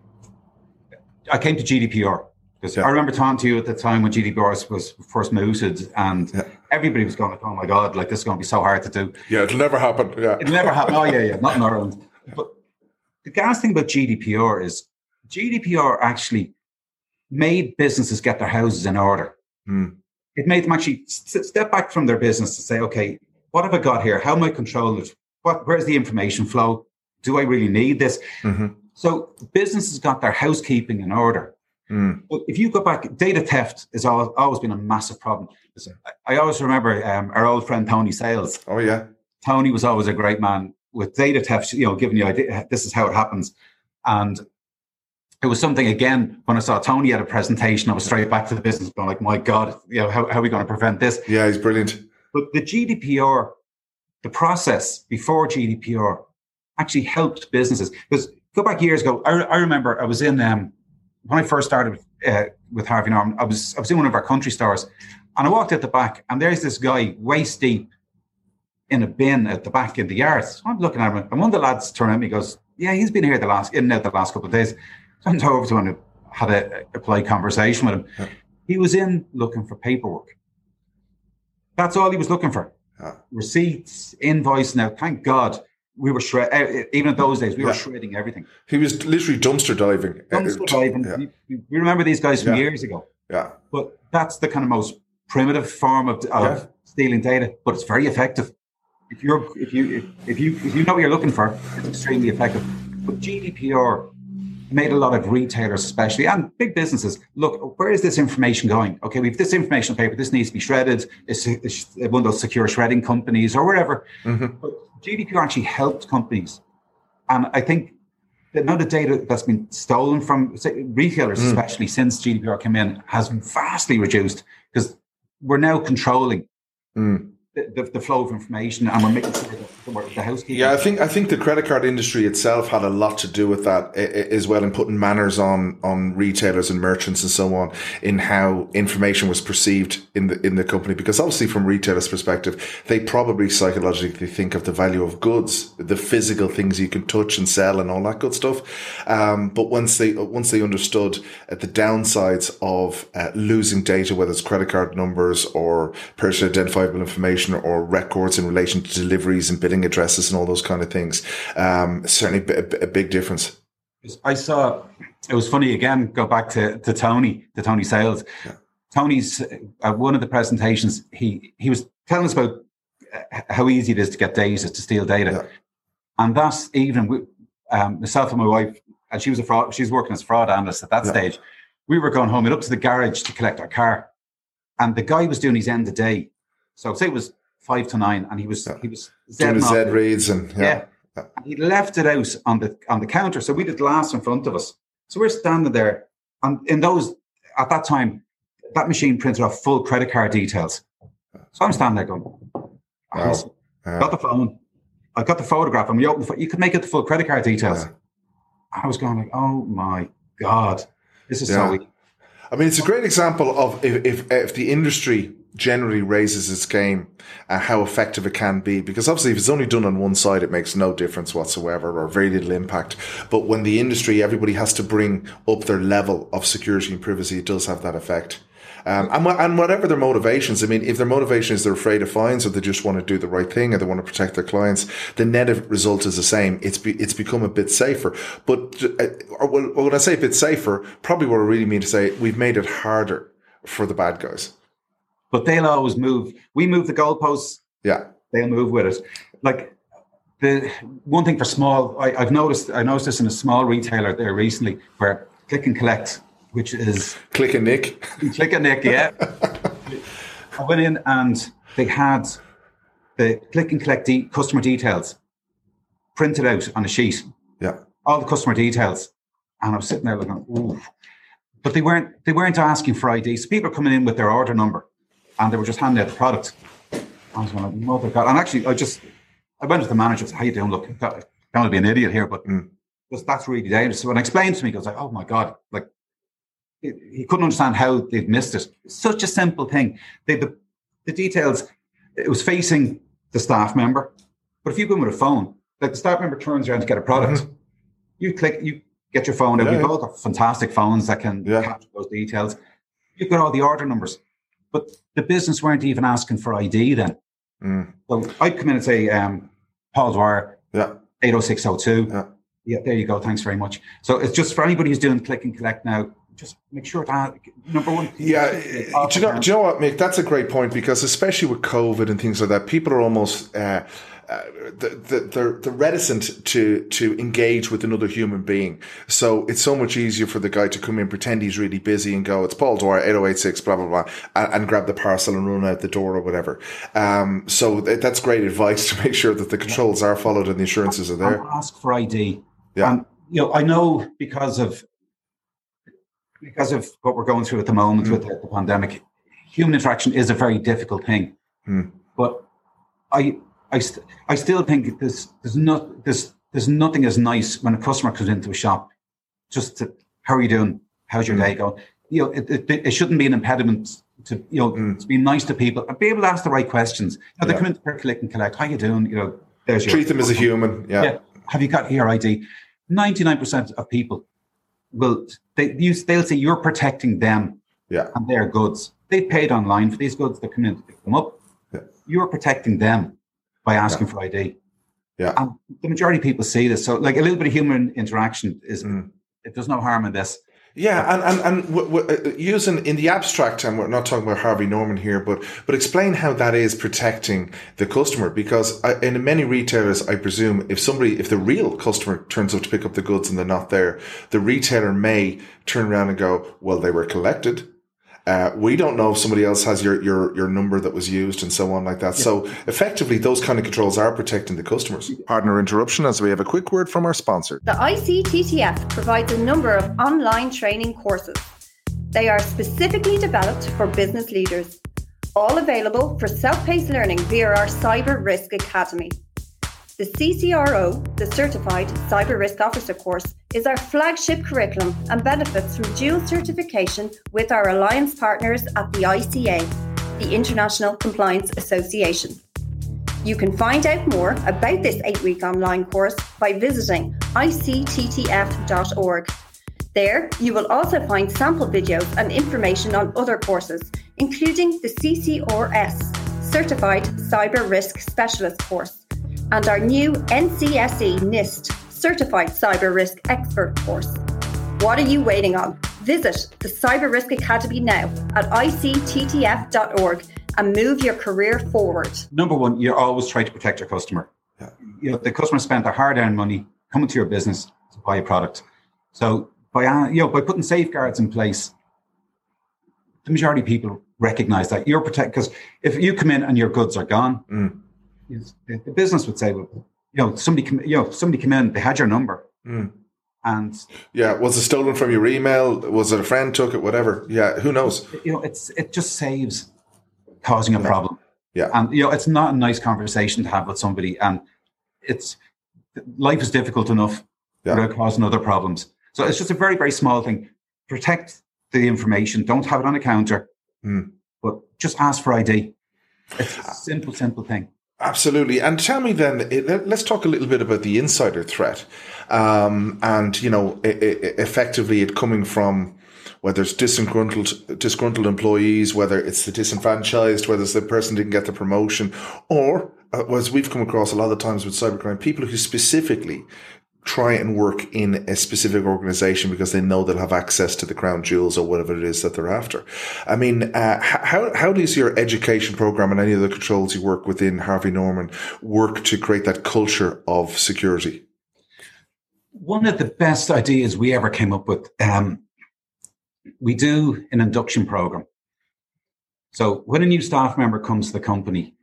I came to G D P R. Because yeah. I remember talking to you at the time when G D P R was, was first mooted, and yeah. everybody was going like, oh my God, like this is going to be so hard to do. Yeah, it'll never happen. Yeah. It'll never happen. Oh yeah, yeah, not in Ireland. But the gas thing about G D P R is G D P R actually made businesses get their houses in order. Mm. It made them actually st- step back from their business to say, okay, what have I got here? How am I controlling it? What, where's the information flow? Do I really need this? Mm-hmm. So businesses got their housekeeping in order. Mm. But if you go back, data theft has always, always been a massive problem. I always remember um, our old friend Tony Sales. Oh, yeah. Tony was always a great man with data theft, you know, giving you idea, this is how it happens. And it was something, again, when I saw Tony at a presentation, I was straight back to the business, going like, my God, you know, how, how are we going to prevent this? Yeah, he's brilliant. But the G D P R, the process before G D P R actually helped businesses. Because go back years ago, I, I remember I was in, um, when I first started uh, with Harvey Norman, I was I was in one of our country stores, and I walked out the back, and there's this guy waist deep in a bin at the back in the yard. So I'm looking at him, and one of the lads turned at me and goes, yeah, he's been here the last, in and out the last couple of days. So I went over to him and had a, a polite conversation with him. Yeah. He was in looking for paperwork. That's all he was looking for. Yeah. Receipts, invoice. Now, thank God we were shredding, even in those days, we yeah. were shredding everything. He was literally dumpster diving. Dumpster diving. Yeah. We, we remember these guys from yeah. years ago. Yeah. But that's the kind of most primitive form of, of yeah. stealing data, but it's very effective. If you're, if you, if, if you, if you know what you're looking for, it's extremely effective. But G D P R made a lot of retailers, especially, and big businesses, look, where is this information going? Okay, we have this information on paper. This needs to be shredded. It's, it's one of those secure shredding companies or wherever. Mm-hmm. But G D P R actually helped companies. And I think the amount of data that's been stolen from say, retailers, mm. especially since G D P R came in, has vastly reduced because we're now controlling mm. the, the, the flow of information, and we're making sure that the housekeeping. Yeah, I think I think the credit card industry itself had a lot to do with that as well, in putting manners on on retailers and merchants and so on in how information was perceived in the in the company. Because obviously, from retailers' perspective, they probably psychologically think of the value of goods, the physical things you can touch and sell, and all that good stuff. Um, but once they once they understood uh, the downsides of uh, losing data, whether it's credit card numbers or personally identifiable information or records in relation to deliveries and billing addresses and all those kind of things, um, certainly a, a big difference. I saw, it was funny again, go back to, to Tony, to Tony Sales. Yeah. Tony's, at one of the presentations, he, he was telling us about how easy it is to get data, to steal data. Yeah. And that's even, with, um, myself and my wife, and she was a fraud, she was working as a fraud analyst at that yeah. stage. We were going home and up to the garage to collect our car. And the guy was doing his end of day. So say it was five to nine, and he was yeah. he was doing his Z reads and yeah. yeah. yeah. And he left it out on the on the counter. So we had glass in front of us. So we're standing there, and in those at that time, that machine printed off full credit card details. So I'm standing there going, wow. got the phone, I got the photograph, and we opened the, you could make it the full credit card details. Yeah. I was going like, oh my God, this is Yeah. so easy. I mean, it's a great example of if if, if the industry generally raises its game, uh, how effective it can be. Because obviously, if it's only done on one side, it makes no difference whatsoever or very little impact. But when the industry, everybody has to bring up their level of security and privacy, it does have that effect. Um, and, and whatever their motivations, I mean, if their motivation is they're afraid of fines or they just want to do the right thing or they want to protect their clients, the net result is the same. It's be, it's become a bit safer. But uh, when I say a bit safer, probably what I really mean to say, we've made it harder for the bad guys. But they'll always move. We move the goalposts. Yeah. They'll move with it. Like the one thing for small, I, I've noticed, I noticed this in a small retailer there recently where click and collect, which is Click and Nick. Click and Nick, yeah. I went in and they had the click and collect de- customer details printed out on a sheet. Yeah. All the customer details. And I was sitting there looking, ooh. But they weren't they weren't asking for I D. So people are coming in with their order number and they were just handing out the product. I was going, mother God. And actually I just I went to the manager and said, how you doing? Look, I'm going to be an idiot here, but mm. just, that's really dangerous. So when I explained to me, he goes like, oh my God, like he couldn't understand how they'd missed it. Such a simple thing. They, the, the details, it was facing the staff member. But if you go in with a phone, like the staff member turns around to get a product, mm-hmm. you click, you get your phone out. Yeah, We've yeah. all got fantastic phones that can yeah. capture those details. You've got all the order numbers. But the business weren't even asking for I D then. Mm. So I'd come in and say, um, Paul Dwyer, yeah. eight oh six oh two. Yeah. yeah, there you go. Thanks very much. So it's just for anybody who's doing click and collect now, just make sure that, number one. Yeah, do you know, do you know what, Mick? That's a great point because especially with COVID and things like that, people are almost uh, uh, they're, they're reticent to to engage with another human being. So it's so much easier for the guy to come in, pretend he's really busy and go, it's Paul Dwyer, eight oh eight six, blah, blah, blah, and, and grab the parcel and run out the door or whatever. Um, so th- that's great advice to make sure that the controls are followed and the insurances are there. Ask for I D. Yeah. And, you know, I know because of Because of what we're going through at the moment mm. with the, the pandemic, human interaction is a very difficult thing. Mm. But I, I, st- I still think there's there's not there's there's nothing as nice when a customer comes into a shop, just to, how are you doing? How's your mm. day going? You know, it, it, it shouldn't be an impediment to you know mm. to be nice to people and be able to ask the right questions. Now, they yeah. come in per click and collect. How you doing? You know, there's your treat them as a human. Yeah. yeah. Have you got your I D? ninety-nine percent of people. Well, they use, they'll say you're protecting them yeah. and their goods. They paid online for these goods. They come in to pick them up. Yeah. You're protecting them by asking yeah. for I D. Yeah. And the majority of people see this. So like a little bit of human interaction is, mm. it does no harm in this. Yeah, and and and w- w- using in the abstract, and we're not talking about Harvey Norman here, but but explain how that is protecting the customer. Because I, in many retailers, I presume if somebody, if the real customer turns up to pick up the goods and they're not there, the retailer may turn around and go, "Well, they were collected. Uh, we don't know if somebody else has your your your number that was used," and so on like that. Yeah. So effectively, those kind of controls are protecting the customers. Pardon our interruption, as we have a quick word from our sponsor. The I C T T F provides a number of online training courses. They are specifically developed for business leaders, all available for self-paced learning via our Cyber Risk Academy. The C C R O, the Certified Cyber Risk Officer course, is our flagship curriculum and benefits from dual certification with our alliance partners at the I C A, the International Compliance Association. You can find out more about this eight-week online course by visiting I C T T F dot org. There, you will also find sample videos and information on other courses, including the C C R S, Certified Cyber Risk Specialist course, and our new N C S E NIST Certified Cyber Risk Expert course. What are you waiting on? Visit the Cyber Risk Academy now at I C T T F dot org and move your career forward. Number one, you're always trying to protect your customer. Yeah. You know, the customer spent their hard-earned money coming to your business to buy a product. So by uh, you know by putting safeguards in place, the majority of people recognize that you're protected. Because if you come in and your goods are gone, mm. the business would say, well, you know, somebody, come, you know, somebody came in, they had your number, mm. and yeah, was it stolen from your email? Was it a friend took it? Whatever. Yeah, who knows? You know, it's it just saves causing a yeah. problem. Yeah, and you know, it's not a nice conversation to have with somebody, and it's life is difficult enough yeah. without causing other problems. So it's just a very, very small thing. Protect the information. Don't have it on a counter, mm. but just ask for I D. It's a simple, simple thing. Absolutely. And tell me then, let's talk a little bit about the insider threat. Um, and, you know, effectively it coming from whether it's disgruntled, disgruntled employees, whether it's the disenfranchised, whether it's the person didn't get the promotion, or uh, as we've come across a lot of times with cybercrime, people who specifically try and work in a specific organization because they know they'll have access to the crown jewels or whatever it is that they're after. I mean, uh, how how does your education program and any of the controls you work within Harvey Norman work to create that culture of security? One of the best ideas we ever came up with, um, we do an induction program. So when a new staff member comes to the company,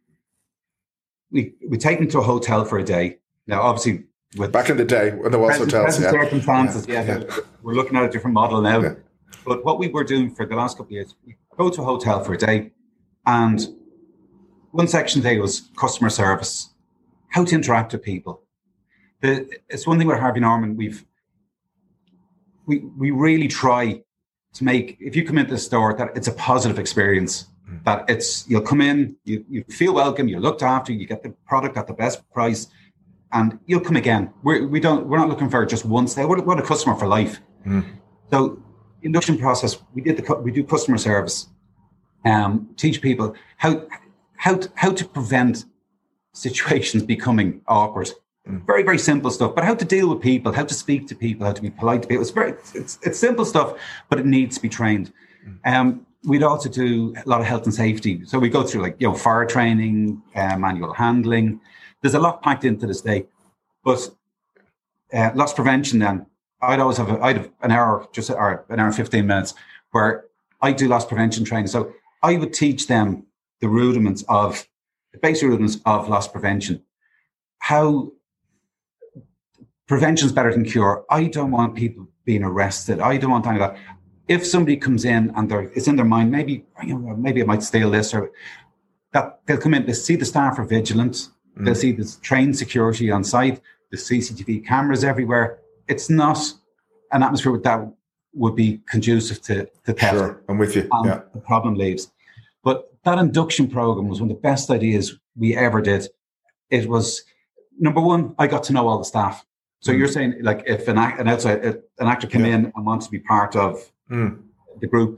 we we take them to a hotel for a day. Now, obviously, with back in the day when there was present, hotels, present yeah. circumstances, yeah, yeah. yeah. We're looking at a different model now. Yeah. But what we were doing for the last couple of years, we go to a hotel for a day, and one section of the day was customer service, how to interact with people. The, it's one thing with Harvey Norman, we've we we really try to make, if you come into the store, that it's a positive experience. Mm. That it's you'll come in, you you feel welcome, you're looked after, you get the product at the best price. And you'll come again. We're, we don't. We're not looking for just one stay. We're, we're a customer for life. Mm. So, induction process. We did the. We do customer service. Um, teach people how how to, how to prevent situations becoming awkward. Mm. Very very simple stuff. But how to deal with people, how to speak to people, how to be polite to people. It's very it's it's simple stuff, but it needs to be trained. Mm. Um, we'd also do a lot of health and safety. So we go through like you know fire training, uh, manual handling. There's a lot packed into this day, but uh, loss prevention. Then I'd always have a, I'd have an hour, just or an hour and fifteen minutes, where I do loss prevention training. So I would teach them the rudiments of the basic rudiments of loss prevention. How prevention is better than cure. I don't want people being arrested. I don't want any of that. If somebody comes in and they're, it's in their mind, maybe you know, maybe I might steal this, or that they'll come in. They see the staff are vigilant. They'll see this trained security on site, the C C T V cameras everywhere. It's not an atmosphere that would be conducive to, to theft. Sure, I'm with you. And yeah. the problem leaves. But that induction program was one of the best ideas we ever did. It was, number one, I got to know all the staff. So mm. you're saying, like, if an, an outside an actor came yeah. in and wants to be part of mm. the group,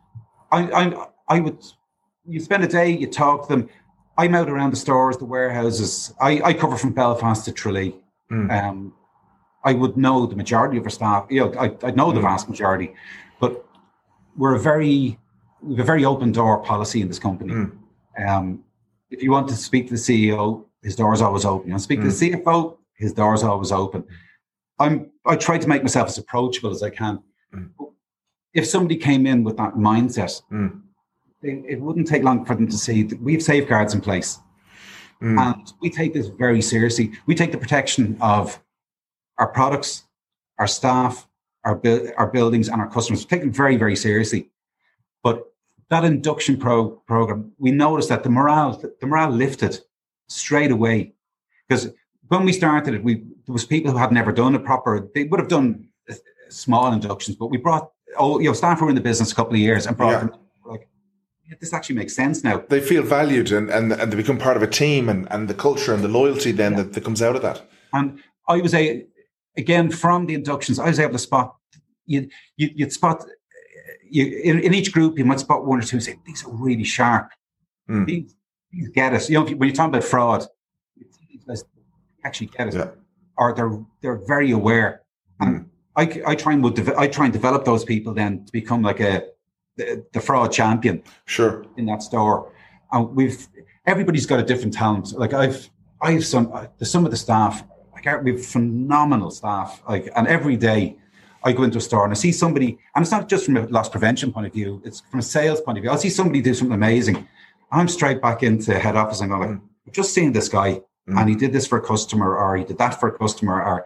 I, I I would. You spend a day, you talk to them. I'm out around the stores, the warehouses. I, I cover from Belfast to Tralee. Mm. Um, I would know the majority of our staff. You know, I I know the vast majority, but we're a very we have a very open door policy in this company. Mm. Um, if you want to speak to the C E O, his door is always open. You want to speak mm. to the C F O, his door is always open. I'm I try to make myself as approachable as I can. Mm. If somebody came in with that mindset. Mm. It wouldn't take long for them to see that we have safeguards in place. Mm. And we take this very seriously. We take the protection of our products, our staff, our, bu- our buildings and our customers. We take them very, very seriously. But that induction pro- program, we noticed that the morale, the morale lifted straight away. Because when we started it, we there was people who had never done it proper. They would have done small inductions, but we brought, oh, you know, staff who were in the business a couple of years and brought yeah. them like, this actually makes sense now. They feel valued and, and, and they become part of a team and, and the culture and the loyalty then yeah. that, that comes out of that. And I was a, again, from the inductions, I was able to spot, you, you, you'd spot, you in, in each group, you might spot one or two and say, these are really sharp. Mm. These, these get it. You know, when you're talking about fraud, these guys actually get it. Yeah. Or they're they're very aware. And mm. I, I, try and, I try and develop those people then to become like a, The, the fraud champion, sure, in that store, and we've everybody's got a different talent. Like I've, I have some, uh, some of the staff, like we've phenomenal staff. Like, and every day I go into a store and I see somebody, and it's not just from a loss prevention point of view; it's from a sales point of view. I'll see somebody do something amazing. I'm straight back into head office and go like, mm. I've just seen this guy, mm. and he did this for a customer, or he did that for a customer. Or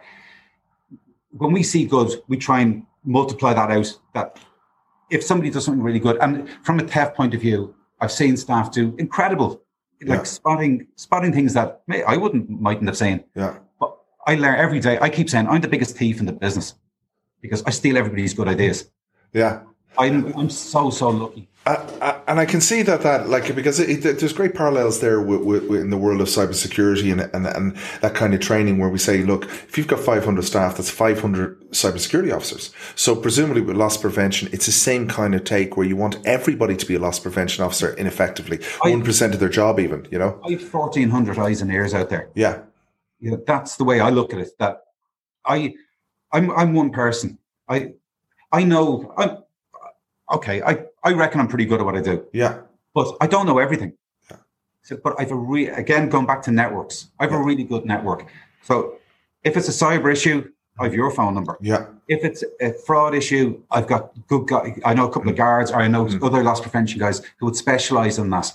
when we see good, we try and multiply that out. That if somebody does something really good, and from a theft point of view, I've seen staff do incredible, like Yeah. spotting spotting things that may, I wouldn't mightn't have seen. Yeah. But I learn every day. I keep saying I'm the biggest thief in the business because I steal everybody's good ideas. Yeah. I'm I'm so so lucky. Uh, uh, and I can see that that like because it, it, there's great parallels there with, with, with in the world of cybersecurity and, and and that kind of training where we say, look, if you've got five hundred staff, that's five hundred cybersecurity officers. So presumably with loss prevention, it's the same kind of take where you want everybody to be a loss prevention officer, ineffectively one percent of their job, even. You know, I have fourteen hundred eyes and ears out there. Yeah, you know, that's the way I look at it. That I, I'm I'm one person. I I know I'm. Okay, I, I reckon I'm pretty good at what I do. Yeah. But I don't know everything. Yeah. So, but I've a re- again, going back to networks, I have yeah. a really good network. So if it's a cyber issue, I have your phone number. Yeah. If it's a fraud issue, I've got good guys. I know a couple mm. of guards, or I know mm. other loss prevention guys who would specialize in that.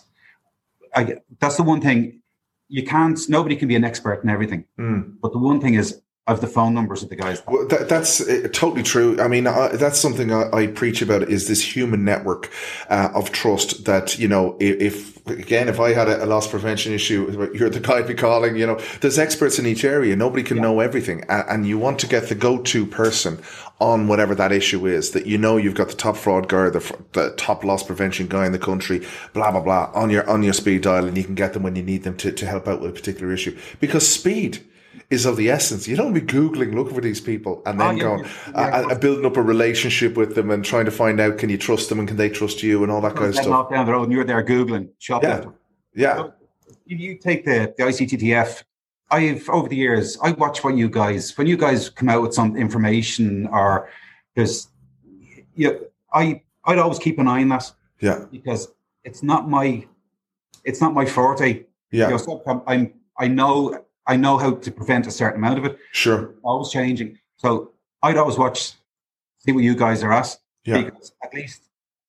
I, that's the one thing. You can't, nobody can be an expert in everything. Mm. But the one thing is, I have the phone numbers of the guys. Well, that, that's uh, totally true. I mean, uh, that's something I, I preach about is this human network uh, of trust that, you know, if, if again, if I had a, a loss prevention issue, you're the guy I'd be calling, you know, there's experts in each area. Nobody can yeah. know everything. And, and you want to get the go-to person on whatever that issue is, that you know you've got the top fraud guy, the, the top loss prevention guy in the country, blah, blah, blah, on your on your speed dial, and you can get them when you need them to, to help out with a particular issue. Because speed is of the essence. You don't be Googling, looking for these people and then oh, yeah, going, yeah, yeah. Uh, building up a relationship with them and trying to find out, can you trust them and can they trust you and all that kind of stuff. Off down the road and you're there Googling, shoplifting. Yeah. yeah. So if you take the, the I C T T F, I've, over the years, I watch what you guys, when you guys come out with some information or there's, you know, I, I'd always keep an eye on that. Yeah. Because it's not my, it's not my forte. Yeah. You know, so I'm, I know, I know how to prevent a certain amount of it. Sure. Always changing. So I'd always watch, see what you guys are at. Yeah. Because at least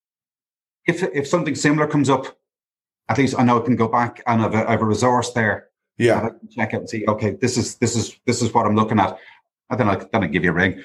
if if something similar comes up, at least I know I can go back and I have a, I have a resource there. Yeah. I can check out and see, okay, this is this is this is what I'm looking at. And then I then I give you a ring.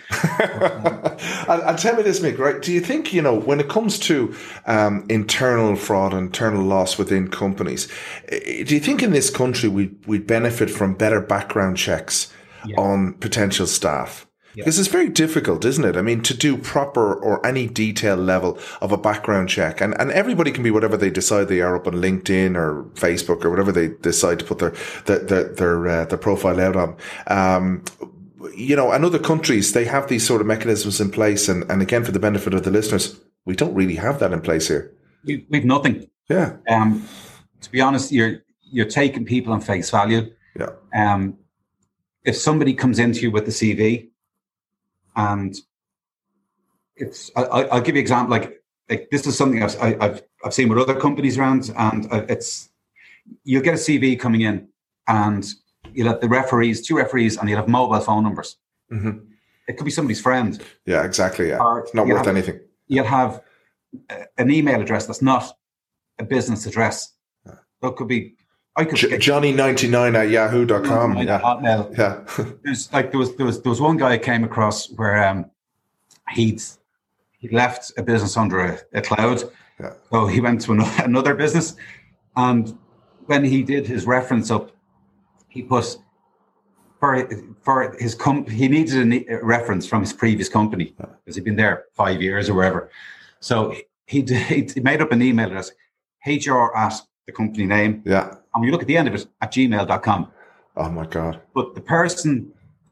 and, and tell me this, Mick, right? Do you think, you know, when it comes to um, internal fraud, internal loss within companies, do you think in this country we we benefit from better background checks yeah. on potential staff? Yeah. Because it's very difficult, isn't it? I mean, to do proper or any detail level of a background check, and, and everybody can be whatever they decide they are up on LinkedIn or Facebook or whatever they decide to put their their their their, uh, their profile out on. Um, You know, and other countries, they have these sort of mechanisms in place. And, and again, for the benefit of the listeners, we don't really have that in place here. We, we've nothing. Yeah. Um, to be honest, you're you're taking people on face value. Yeah. Um, if somebody comes into you with the C V, and it's, I, I'll give you an example. Like, like this is something I've I've I've seen with other companies around, and it's you'll get a C V coming in, and you'll have the referees, two referees, and you'll have mobile phone numbers. Mm-hmm. It could be somebody's friend. Yeah, exactly. Yeah. Or it's not worth have, anything. You'll have an email address that's not a business address. Yeah. So it could be, I could J- Johnny ninety-nine at yahoo dot com. Yeah. Hotmail. Yeah. There's like, there was, there was, there was one guy I came across where um, he'd, he left a business under a, a cloud. Yeah. So he went to another, another business. And when he did his reference up, he put for for his company. He needed a reference from his previous company because he'd been there five years or whatever. So he he made up an email address, H R at the company name. Yeah. And when you look at the end of it, at gmail dot com. Oh my God! But the person,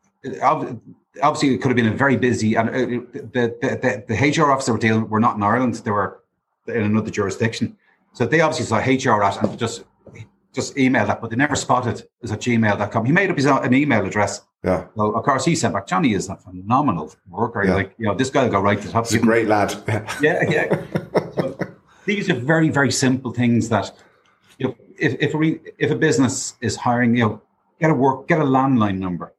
obviously, it could have been a very busy, and the the the, the H R officer were dealing were not in Ireland; they were in another jurisdiction. So they obviously saw H R at and just. Just email that, but they never spotted it as at gmail dot com. He made up his own, an email address. Yeah. So of course he sent back, Johnny is a phenomenal worker. Yeah. Like, you know, this guy will go right to the top. He's a great lad. Yeah, yeah. So these are very, very simple things that, you know, if if we if a business is hiring, you know, get a work, get a landline number,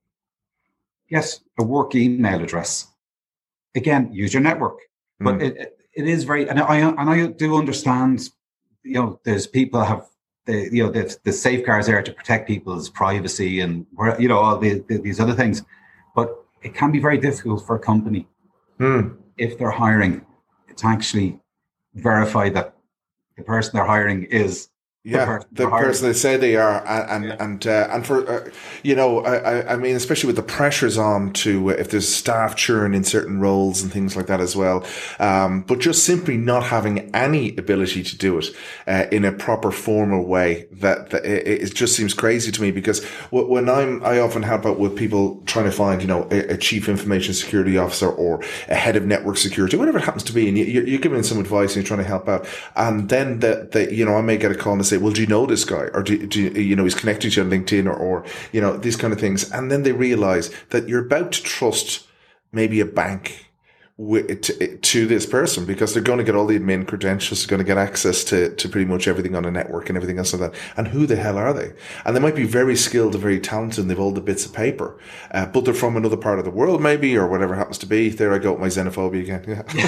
get a work email address. Again, use your network. Mm. But it, it it is very, and I and I do understand, you know, there's people have. The you know the, the safeguards there to protect people's privacy and you know all the, the, these other things, but it can be very difficult for a company mm. if they're hiring to actually verify that the person they're hiring is Yeah, the person they say they are, and Yeah. and uh, and for uh, you know, I I mean, especially with the pressures on to uh, if there's staff churn in certain roles and things like that as well. Um, but just simply not having any ability to do it uh, in a proper formal way, that, that it, it just seems crazy to me. Because when I'm, I often help out with people trying to find, you know, a, a chief information security officer or a head of network security, whatever it happens to be, and you, you're giving some advice and you're trying to help out, and then the, the you know, I may get a call and say, well, do you know this guy? Or do, do you, you know, he's connected to you on LinkedIn or, or, you know, these kind of things. And then they realize that you're about to trust maybe a bank with, to, to this person, because they're going to get all the admin credentials, they're going to get access to, to pretty much everything on a network and everything else like that. And who the hell are they? And they might be very skilled and very talented and they've all the bits of paper, uh, but they're from another part of the world maybe, or whatever happens to be. There I go with my xenophobia again.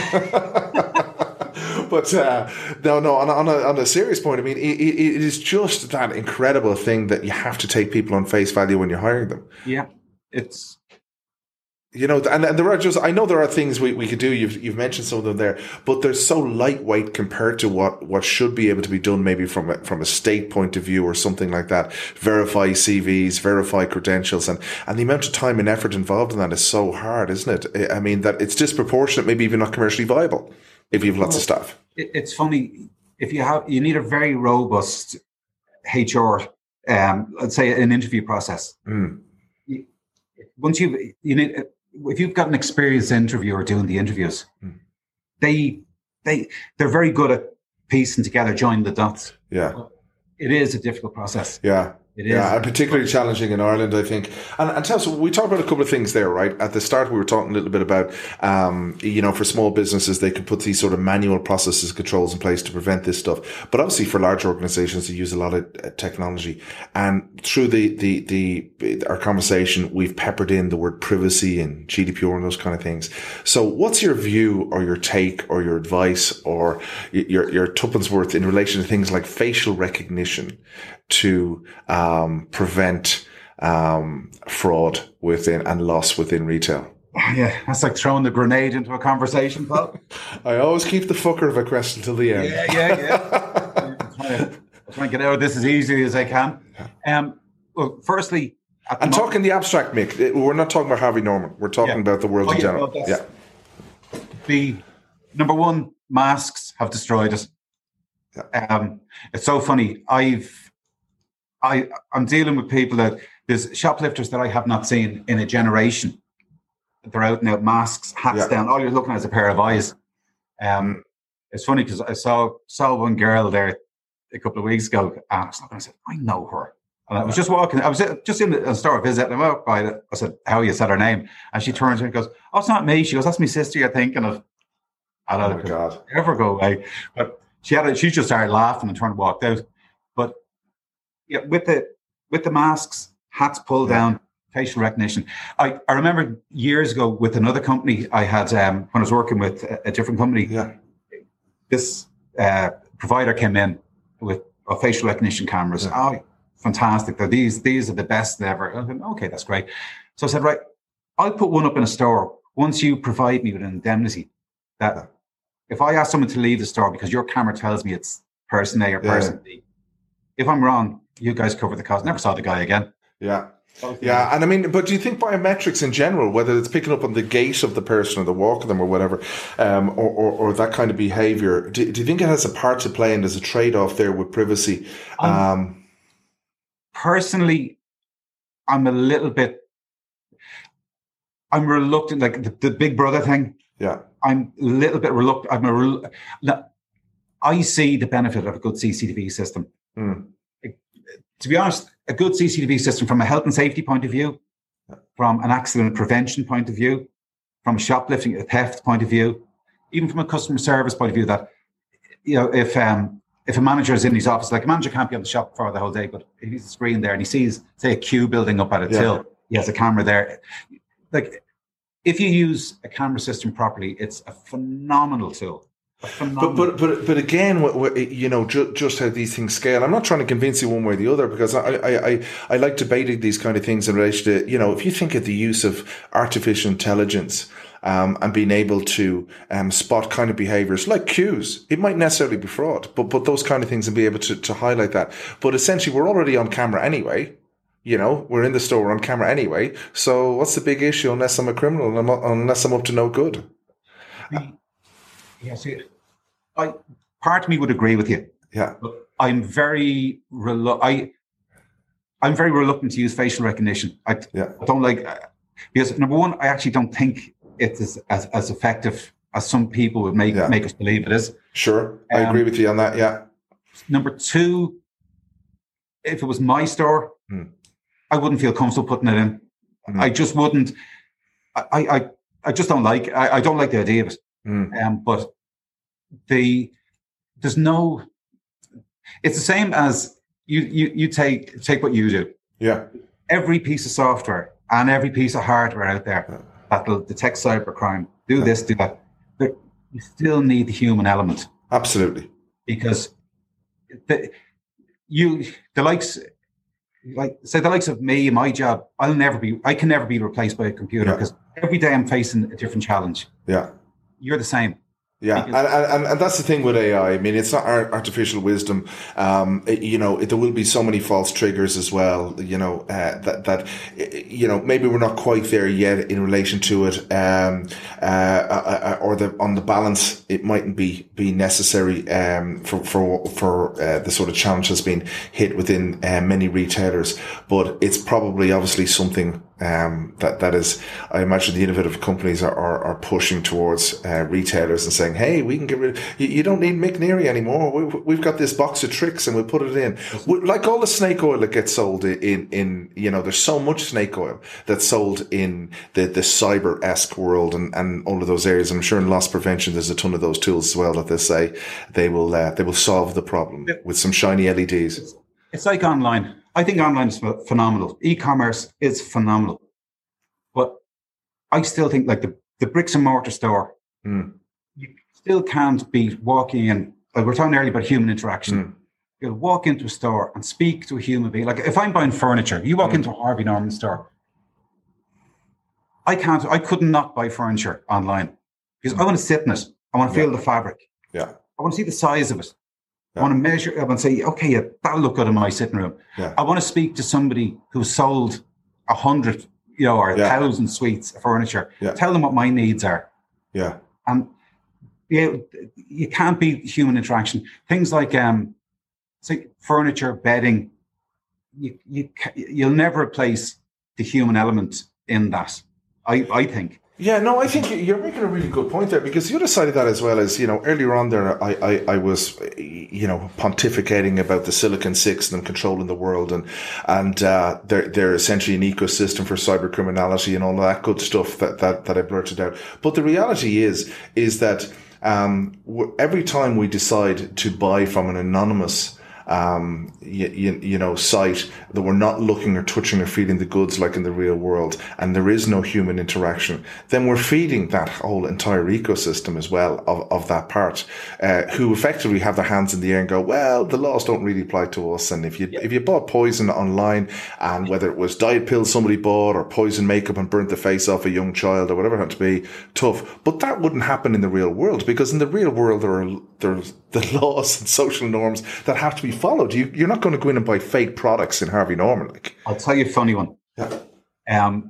Yeah. But uh, no, no. On, on, a, on a serious point, I mean, it, it is just that incredible thing that you have to take people on face value when you're hiring them. Yeah, it's you know, and, and there are just I know there are things we, we could do. You've you've mentioned some of them there, but they're so lightweight compared to what, what should be able to be done, maybe from a, from a state point of view or something like that. Verify C Vs, verify credentials, and and the amount of time and effort involved in that is so hard, isn't it? I mean, that it's disproportionate, maybe even not commercially viable if you have lots of staff. It's funny, if you have, you need a very robust H R, um, let's say an interview process. Mm. You, once you've, you need, if you've got an experienced interviewer doing the interviews, mm. they, they, they're very good at piecing together, joining the dots. Yeah. It is a difficult process. Yeah. It is. Yeah, and particularly challenging in Ireland, I think. And, and tell us, we talked about a couple of things there, right? At the start, we were talking a little bit about, um, you know, for small businesses, they could put these sort of manual processes, controls in place to prevent this stuff. But obviously for large organizations, they use a lot of uh, technology. And through the, the, the, our conversation, we've peppered in the word privacy and G D P R and those kind of things. So what's your view or your take or your advice or your, your tuppence worth in relation to things like facial recognition to um, prevent um, fraud within and loss within retail? Yeah, that's like throwing the grenade into a conversation, Paul. I always keep the fucker of a question till the end. Yeah, yeah, yeah. I'm, trying to, I'm trying to get out of this as easily as I can. Um, well, firstly, and moment, talking the abstract, Mick. We're not talking about Harvey Norman. We're talking yeah. about the world oh, in yeah, general. Well, yeah. The number one, masks have destroyed us. Yeah. Um, it's so funny. I've I, I'm dealing with people that there's shoplifters that I have not seen in a generation. They're out and out, masks, hats yeah. down. All you're looking at is a pair of eyes. Um, it's funny because I saw saw one girl there a couple of weeks ago, and I was looking, I said, I know her. And I was just walking, I was just in the store visit, and I went by it. I said, how you said her name? And she turns and goes, oh, it's not me. She goes, that's my sister you're thinking of. I don't oh my God. Ever go away. But she had a, she just started laughing and turned and walked out. But yeah, with the with the masks, hats pulled yeah. down, facial recognition. I, I remember years ago with another company I had um, when I was working with a, a different company. Yeah. This uh, provider came in with uh, facial recognition cameras. Yeah. Oh, fantastic! They're these these are the best ever. I said, okay, that's great. So I said, right, I'll put one up in a store once you provide me with an indemnity that yeah. if I ask someone to leave the store because your camera tells me it's person A or person yeah. B, if I'm wrong, you guys cover the cost. Never saw the guy again. Yeah. Yeah. And I mean, but do you think biometrics in general, whether it's picking up on the gait of the person or the walk of them or whatever, um, or, or, or that kind of behavior, do, do you think it has a part to play and there's a trade-off there with privacy? Um, um, personally, I'm a little bit, I'm reluctant, like the, the Big Brother thing. Yeah. I'm a little bit reluctant. I'm a rel- I see the benefit of a good C C T V system. Mm. To be honest, a good C C T V system from a health and safety point of view, from an accident prevention point of view, from a shoplifting, a theft point of view, even from a customer service point of view, that, you know, if um, if a manager is in his office, like a manager can't be on the shop floor the whole day, but if he's a screen there and he sees, say, a queue building up at a yeah. till, he has a camera there. Like, if you use a camera system properly, it's a phenomenal tool. But but but but again, you know, ju- just how these things scale. I'm not trying to convince you one way or the other, because I, I I I like debating these kind of things in relation to, you know, if you think of the use of artificial intelligence um, and being able to um, spot kind of behaviors like cues. It might necessarily be fraud, but but those kind of things, and be able to, to highlight that. But essentially, we're already on camera anyway. You know, we're in the store, we're on camera anyway. So what's the big issue unless I'm a criminal, unless I'm up to no good? Yes, I part of me would agree with you. Yeah, but I'm very relu- I I'm very reluctant to use facial recognition. I, yeah. I don't like because number one, I actually don't think it's as as, as effective as some people would make yeah. make us believe it is. Sure, I um, agree with you on that. Yeah. Number two, if it was my store. Hmm. I wouldn't feel comfortable putting it in. Mm. I just wouldn't. I, I, I just don't like. I, I don't like the idea of it. Mm. Um, but the there's no. It's the same as you. You you take take what you do. Yeah. Every piece of software and every piece of hardware out there yeah. that'll detect cybercrime. Do yeah. this, do that. But you still need the human element. Absolutely. Because the you the likes. Like say the likes of me, my job, I'll never be. I can never be replaced by a computer because yeah. every day I'm facing a different challenge. Yeah, you're the same. Yeah, and, and and that's the thing with A I. I mean, it's not artificial wisdom. Um, it, you know, it, there will be so many false triggers as well. You know, uh, that that you know maybe we're not quite there yet in relation to it, um, uh, uh, or the on the balance, it mightn't be be necessary um, for for for uh, the sort of challenge that's been hit within uh, many retailers. But it's probably obviously something. Um, that, that is, I imagine the innovative companies are, are, are pushing towards, uh, retailers and saying, hey, we can get rid of, you, you don't need Mick Neary anymore. We, we've got this box of tricks and we'll put it in. We, like all the snake oil that gets sold in, in, you know, there's so much snake oil that's sold in the, the cyber-esque world and, and all of those areas. I'm sure in loss prevention, there's a ton of those tools as well that they say they will, uh, they will solve the problem with some shiny L E Ds. It's, it's like online. I think online is phenomenal. E-commerce is phenomenal. But I still think like the, the bricks and mortar store, mm. you still can't be walking in, like we're talking earlier about human interaction. Mm. You'll walk into a store and speak to a human being. Like if I'm buying furniture, you walk mm. into a Harvey Norman store. I can't, I could not buy furniture online because mm. I want to sit in it. I want to feel yeah. the fabric. Yeah. I want to see the size of it. Yeah. I want to measure it up and say, okay, yeah, that'll look good in my sitting room. Yeah. I want to speak to somebody who sold a hundred, you know, or a yeah. thousand suites of furniture. Yeah. Tell them what my needs are. Yeah. And you, you can't beat human interaction. Things like, um, say, furniture, bedding. You you you'll never replace the human element in that. I I think. Yeah, no, I think you're making a really good point there, because the other side of that as well is, you know, earlier on there, I, I, I was, you know, pontificating about the Silicon Six and them controlling the world, and, and, uh, they're, they're essentially an ecosystem for cyber criminality and all of that good stuff that, that, that I blurted out. But the reality is, is that, um, every time we decide to buy from an anonymous, um, you, you, you know, site that we're not looking or touching or feeling the goods like in the real world, and there is no human interaction, then we're feeding that whole entire ecosystem as well of, of that part, uh, who effectively have their hands in the air and go, well, the laws don't really apply to us. And if you, yeah. if you bought poison online, and whether it was diet pills somebody bought or poison makeup and burnt the face off a young child or whatever it had to be, tough. But that wouldn't happen in the real world, because in the real world, there are, there's the laws and social norms that have to be followed. You, you're not going to go in and buy fake products in Harvey Norman. Like, I'll tell you a funny one. Yeah. Um,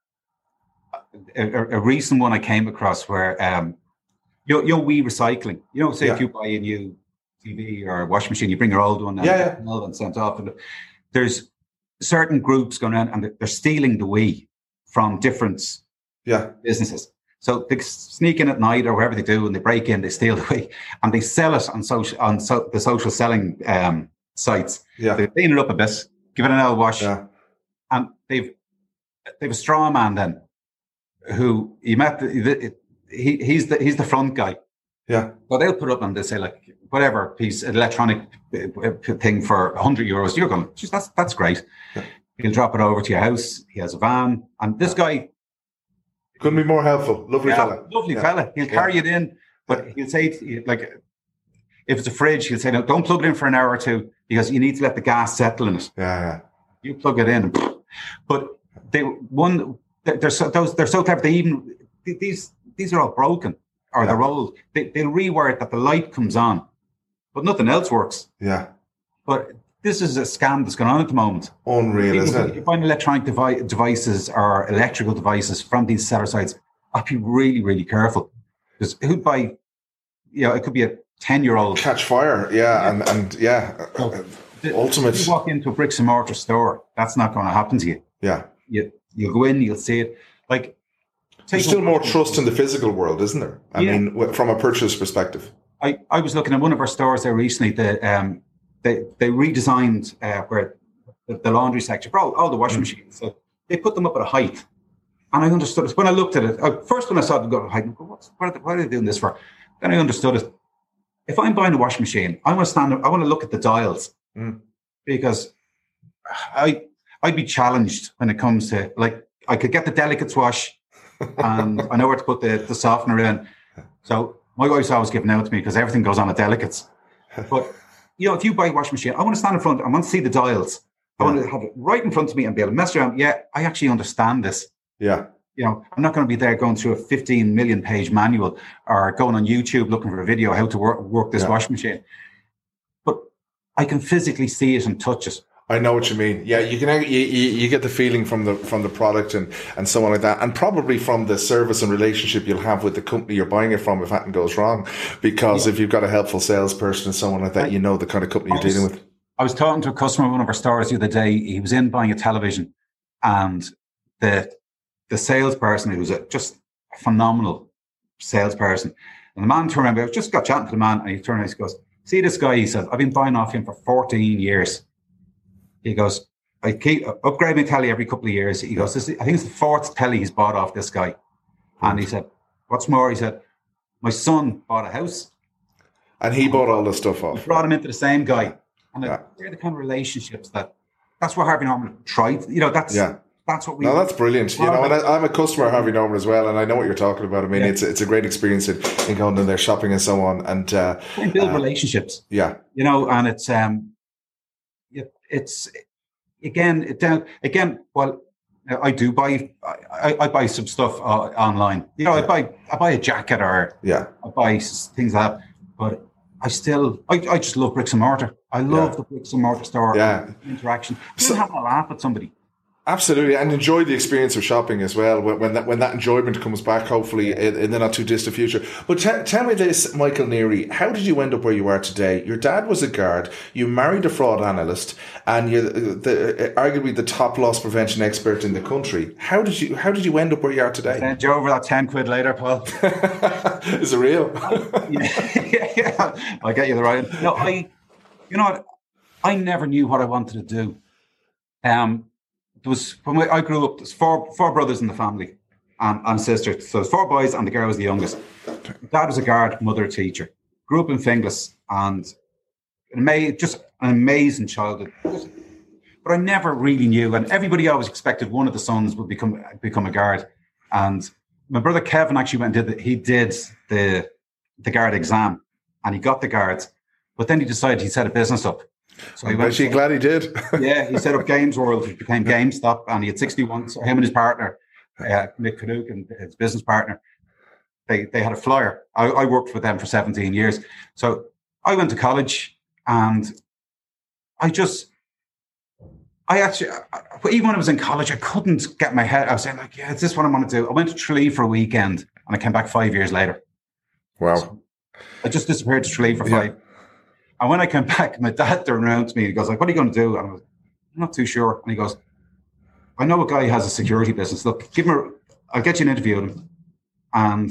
a, a recent one I came across where, um, you know, you know, we recycling. You know, say yeah. if you buy a new T V or a washing machine, you bring your old one and, yeah, yeah. and sent off. And there's certain groups going around and they're stealing the Wii from different yeah. businesses. So they sneak in at night or wherever they do, and they break in, they steal the Wii, and they sell it on social on so, the social selling um, sites. Yeah, they clean it up a bit, give it an oil wash, yeah. and they've they've a straw man then, who he met. The, the, he he's the he's the front guy. Yeah. So they'll put up and they say like whatever piece electronic thing for a hundred euros. You're going, geez, that's that's great. Yeah. He'll drop it over to your house. He has a van, and this guy. Couldn't be more helpful. Lovely yeah, fella. Lovely yeah. fella. He'll carry yeah. it in, but he'll say, like, if it's a fridge, he'll say, no, don't plug it in for an hour or two, because you need to let the gas settle in it. Yeah, yeah. You plug it in. But they, one, they're so, those, they're so clever. They even, these these are all broken, or they're all, they, they'll rewire it that the light comes on, but nothing else works. Yeah. But this is a scam that's going on at the moment. Unreal, People, isn't if it? you find electronic devi- devices or electrical devices from these seller sites, I'd be really, really careful. Because who'd buy, you know, it could be a ten-year-old. Catch fire, yeah, yeah. and and yeah, so, ultimate. If you walk into a bricks and mortar store, that's not going to happen to you. Yeah. You, you'll go in, you'll see it. Like, there's still more trust in the physical world, isn't there? I yeah. mean, from a purchase perspective. I, I was looking at one of our stores there recently. The, um, they they redesigned uh, where the, the laundry section for all, all the washing mm. machines. So they put them up at a height. And I understood it. When I looked at it, I, first when I saw them go at a height, I go, What's, what, are they, what are they doing this for? Then I understood it. If I'm buying a washing machine, I want to stand I want to look at the dials. Mm. Because I, I'd be challenged when it comes to, like, I could get the delicates wash and I know where to put the, the softener in. So my wife's always giving out to me because everything goes on at delicates. But, you know, if you buy a washing machine, I want to stand in front, I want to see the dials. I want to have it right in front of me and be able to mess around. Yeah, I actually understand this. Yeah. You know, I'm not going to be there going through a fifteen million page manual or going on YouTube looking for a video how to work, work this yeah. washing machine. But I can physically see it and touch it. I know what you mean. Yeah, you can you, you get the feeling from the from the product and, and so on like that, and probably from the service and relationship you'll have with the company you're buying it from if anything goes wrong. Because yeah. if you've got a helpful salesperson and someone like that, you know the kind of company you're was, dealing with. I was talking to a customer in one of our stores the other day. He was in buying a television, and the the salesperson, who was a, just a phenomenal salesperson, and the man turned around. I just got chatting to the man, and he turned around and he goes, "See this guy?" He said, "I've been buying off him for fourteen years." He goes, I keep upgrading telly every couple of years. He goes, this is, I think it's the fourth telly he's bought off this guy. And he said, what's more, he said, my son bought a house. And he bought all the stuff off. He brought him into the same guy. And yeah. they're the kind of relationships that, that's what Harvey Norman tried. You know, that's yeah. that's what we... No, that's brilliant. You know, and I, I'm a customer of Harvey Norman as well, and I know what you're talking about. I mean, yeah. it's it's a great experience in, in going in there shopping and so on. And, uh, and build uh, relationships. Yeah. You know, and it's... um. It's again, it down again. Well, I do buy. I, I buy some stuff uh, online. You know, yeah. I buy. I buy a jacket or yeah. I buy things like that. But I still, I, I just love bricks and mortar. I love yeah. the bricks and mortar store. Yeah, interaction. You so, have a laugh at somebody. Absolutely, and enjoy the experience of shopping as well. When that when that enjoyment comes back, hopefully in, in the not too distant future. But t- tell me this, Michael Neary, how did you end up where you are today? Your dad was a guard. You married a fraud analyst, and you're the, the, arguably the top loss prevention expert in the country. How did you how did you end up where you are today? Send you over that ten quid later, Paul. Is it real? yeah, yeah, I'll get you the right. No, I. You know what? I never knew what I wanted to do. Um. There was when I grew up. There's four four brothers in the family, and, and sisters. So there's four boys, and the girl was the youngest. Dad was a guard, mother a teacher. Grew up in Finglas, and an ama- just an amazing childhood. But I never really knew, and everybody always expected one of the sons would become become a guard. And my brother Kevin actually went and did the, he did the the guard exam, and he got the guards. But then he decided he'd set a business up. So I'm actually glad he did. Yeah, he set up Games World, which became GameStop, and he had sixty-one. So him and his partner, uh, Nick Canuck, and his business partner, they they had a flyer. I, I worked with them for seventeen years. So I went to college, and I just, I actually, even when I was in college, I couldn't get my head. I was saying, like, yeah, is this what I want to do? I went to Tralee for a weekend, and I came back five years later. Wow. So I just disappeared to Tralee for five. Yeah. And when I came back, my dad turned around to me. He goes, like, what are you going to do? And I was, I'm not too sure. And he goes, I know a guy who has a security business. Look, give him a, I'll get you an interview with him. And,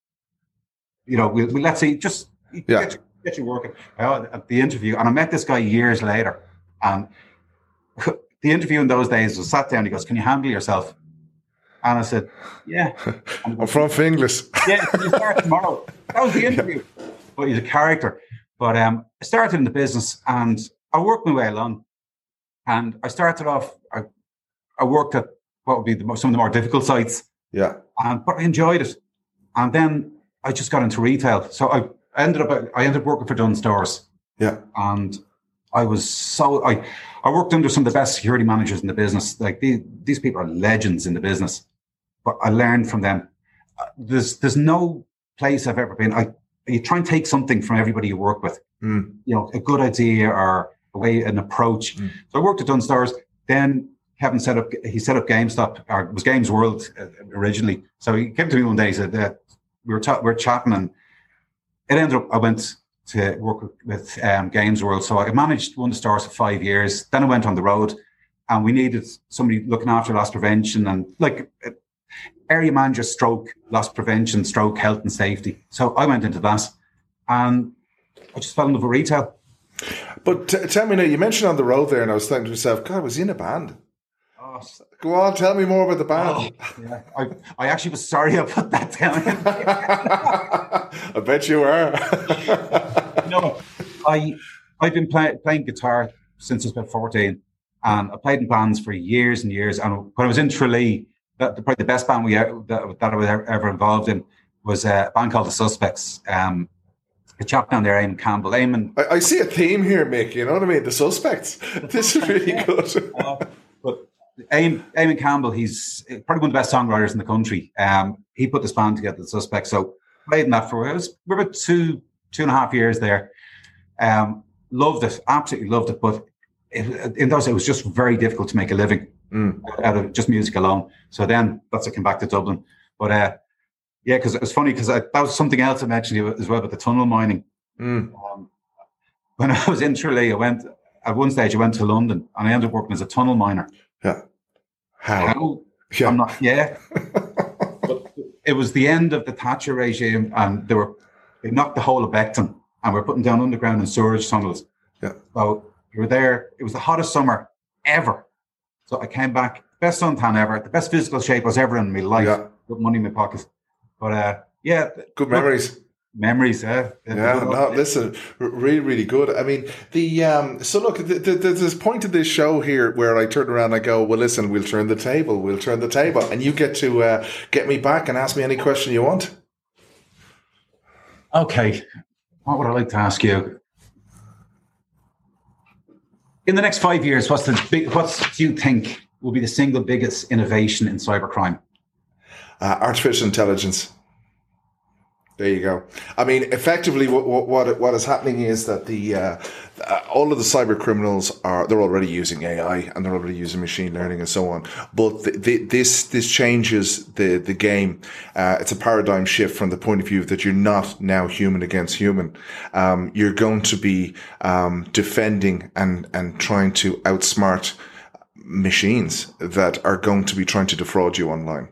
you know, we'll, we'll let's see, just yeah. get, you, get you working. At the interview, and I met this guy years later. And the interview in those days was sat down. He goes, can you handle yourself? And I said, yeah. I'm from Finglas. Yeah, can you start tomorrow? That was the interview. Yeah. But he's a character. But um, I started in the business, and I worked my way along. And I started off, I, I worked at what would be the, some of the more difficult sites. Yeah. And but I enjoyed it. And then I just got into retail. So I ended up, I ended up working for Dunnes Stores. Yeah. And I was so, I, I worked under some of the best security managers in the business. Like these, these people are legends in the business. But I learned from them. there's there's no place I've ever been. I you try and take something from everybody you work with, mm. you know, a good idea or a way, an approach. Mm. So I worked at Dunnes Stores. Then Kevin set up. He set up GameStop, or it was Games World originally. So he came to me one day. He said that we were ta- we were chatting, and it ended up. I went to work with, with um, Games World. So I managed one of the stores for five years. Then I went on the road, and we needed somebody looking after loss prevention and like area manager, stroke loss prevention, stroke health and safety. So I went into that, and I just fell in love with retail. But t- tell me now, you mentioned on the road there, and I was thinking to myself, God, was he in a band? Oh, Go on, tell me more about the band. Oh, yeah. I, I actually was sorry I put that down. I bet you were. No, I, I've been play, playing guitar since I was about fourteen, and I played in bands for years and years. And when I was in Tralee, that, probably the best band we that, that I was ever involved in was a band called The Suspects. Um, a chap down there, Eamon Campbell. Eamon, I, I see a theme here, Mick. You know what I mean? The Suspects. This is really good. uh, but Eamon, Eamon Campbell, he's probably one of the best songwriters in the country. Um, he put this band together, The Suspects. So played in that for it was we're about two two and a half years there. Um, loved it, absolutely loved it. But it, in those, it was just very difficult to make a living mm. out of just music alone. So then that's I came back to Dublin. But uh, yeah, because it was funny because that was something else I mentioned as well about the tunnel mining. Mm. Um, when I was in Tralee, I went at one stage. I went to London and I ended up working as a tunnel miner. Yeah. How? How? Yeah. I'm not. Yeah. But it was the end of the Thatcher regime, and they were they knocked the whole of Beckton, and we're putting down underground and storage tunnels. Yeah. So we were there. It was the hottest summer ever. So I came back, best suntan ever, the best physical shape I was ever in my life. Yeah. With money in my pocket. But uh, yeah, good memories. Memories, eh? Yeah, no, listen, really, really good. I mean, the um, so look, the, the, there's this point of this show here where I turn around and I go, well, listen, we'll turn the table, we'll turn the table, and you get to uh, get me back and ask me any question you want. Okay, what would I like to ask you? In the next five years, what's the big? What do you think will be the single biggest innovation in cybercrime? Uh, artificial intelligence. There you go. I mean, effectively, what what what is happening is that the uh, uh, all of the cyber criminals are they're already using A I and they're already using machine learning and so on. But the, the, this this changes the the game. Uh, it's a paradigm shift from the point of view that you're not now human against human. Um, you're going to be um, defending and and trying to outsmart machines that are going to be trying to defraud you online.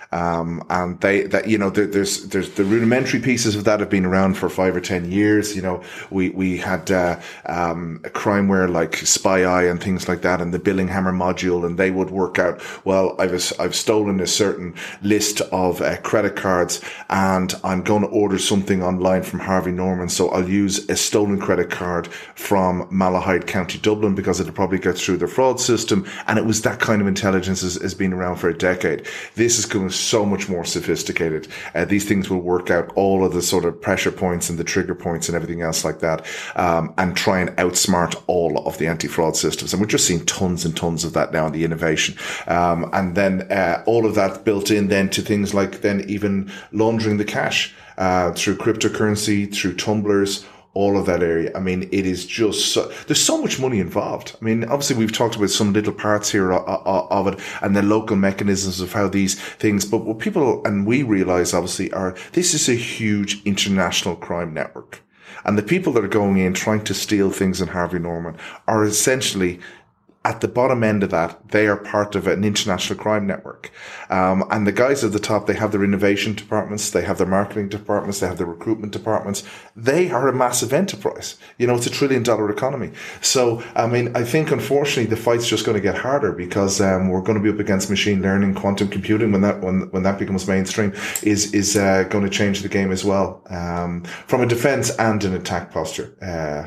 Um, and they, that, you know, there, there's, there's the rudimentary pieces of that have been around for five or ten years. You know, we, we had, uh, um, a crimeware like Spy Eye and things like that and the Billing Hammer module. And they would work out, well, I've, I've stolen a certain list of uh, credit cards and I'm going to order something online from Harvey Norman. So I'll use a stolen credit card from Malahide, County Dublin, because it'll probably get through the fraud system. And it was that kind of intelligence has, has been around for a decade. This is going to so much more sophisticated. Uh, these things will work out all of the sort of pressure points and the trigger points and everything else like that, um, and try and outsmart all of the anti-fraud systems. And we're just seeing tons and tons of that now in the innovation. Um, and then uh, all of that built in then to things like then even laundering the cash uh, through cryptocurrency, through tumblers, all of that area. I mean, it is just so, there's so much money involved. I mean, obviously we've talked about some little parts here of it and the local mechanisms of how these things, but what people and we realize obviously are this is a huge international crime network. And the people that are going in trying to steal things in Harvey Norman are essentially at the bottom end of that, they are part of an international crime network. Um, and the guys at the top, they have their innovation departments, they have their marketing departments, they have their recruitment departments. They are a massive enterprise. You know, it's a trillion dollar economy. So, I mean, I think unfortunately the fight's just going to get harder because, um, we're going to be up against machine learning, quantum computing when that, when, when that becomes mainstream is, is, uh, going to change the game as well. Um, from a defense and an attack posture. Uh,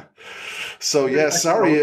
So yeah, sorry.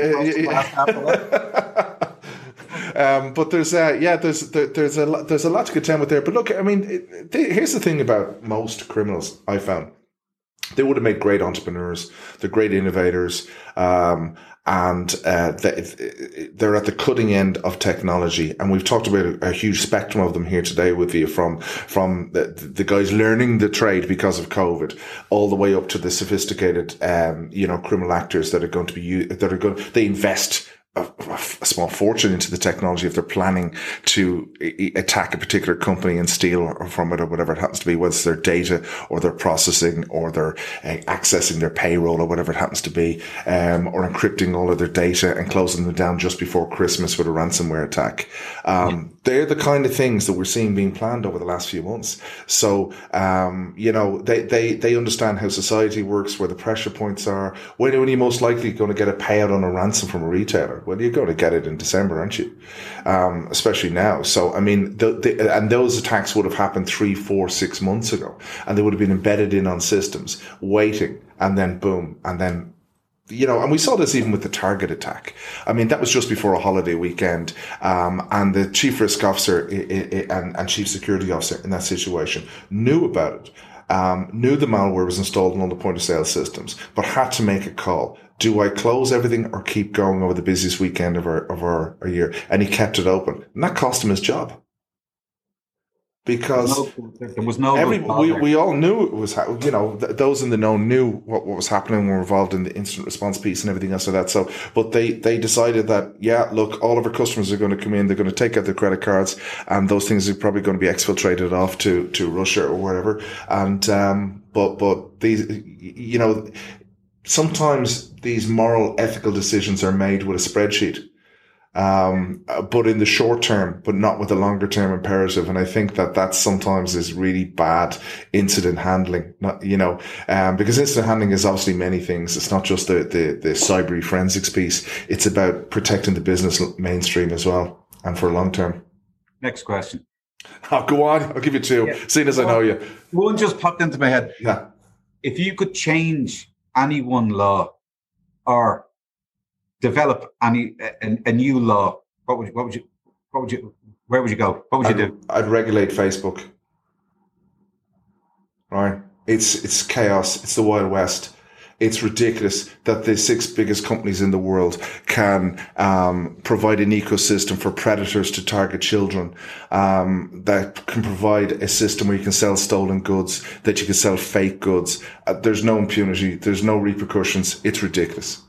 um, but there's uh, yeah, there's there, there's a lot, there's a lot to get down with there. But look, I mean, it, they, here's the thing about most criminals I found. They would have made great entrepreneurs. They're great innovators. Um, and uh, they're at the cutting end of technology. And we've talked about a, a huge spectrum of them here today with you, from from the, the guys learning the trade because of COVID, all the way up to the sophisticated, um, you know, criminal actors that are going to be that are going. They invest A, a small fortune into the technology if they're planning to attack a particular company and steal from it or whatever it happens to be, whether it's their data or their processing or their uh, accessing their payroll or whatever it happens to be, um, or encrypting all of their data and closing them down just before Christmas with a ransomware attack. Um, yeah. They're the kind of things that we're seeing being planned over the last few months. So, um, you know, they, they, they understand how society works, where the pressure points are. When are you most likely going to get a payout on a ransom from a retailer? Well, you're going to get it in December, aren't you? Um, especially now. So, I mean, the, the, and those attacks would have happened three, four, six months ago, and they would have been embedded in on systems, waiting, and then boom, and then, you know, and we saw this even with the Target attack. I mean, that was just before a holiday weekend, um, and the chief risk officer and, and chief security officer in that situation knew about it. Um, knew the malware was installed in all the point of sale systems, but had to make a call. Do I close everything or keep going over the busiest weekend of our, of our, our year? And he kept it open. And that cost him his job. Because there was no, every, we, we all knew it was, you know, th- those in the know knew what, what was happening, were involved in the incident response piece and everything else like that. So, but they, they decided that, yeah, look, all of our customers are going to come in, they're going to take out their credit cards, and those things are probably going to be exfiltrated off to, to Russia or wherever. And, um, but, but these, you know, sometimes these moral, ethical decisions are made with a spreadsheet. Um, but in the short term, but not with the longer term imperative. And I think that that sometimes is really bad incident handling, not, you know, um, because incident handling is obviously many things. It's not just the, the, the cyber forensics piece. It's about protecting the business mainstream as well, and for long term. Next question. Oh, go on. I'll give you two, yeah. Seeing as I know you. One just popped into my head. Yeah. If you could change any one law or develop any a, a new law, what would you, what would you what would you where would you go? What would you I'd, do? I'd regulate Facebook. Right? It's it's chaos. It's the Wild West. It's ridiculous that the six biggest companies in the world can um, provide an ecosystem for predators to target children, um, that can provide a system where you can sell stolen goods, that you can sell fake goods. Uh, there's no impunity. There's no repercussions. It's ridiculous.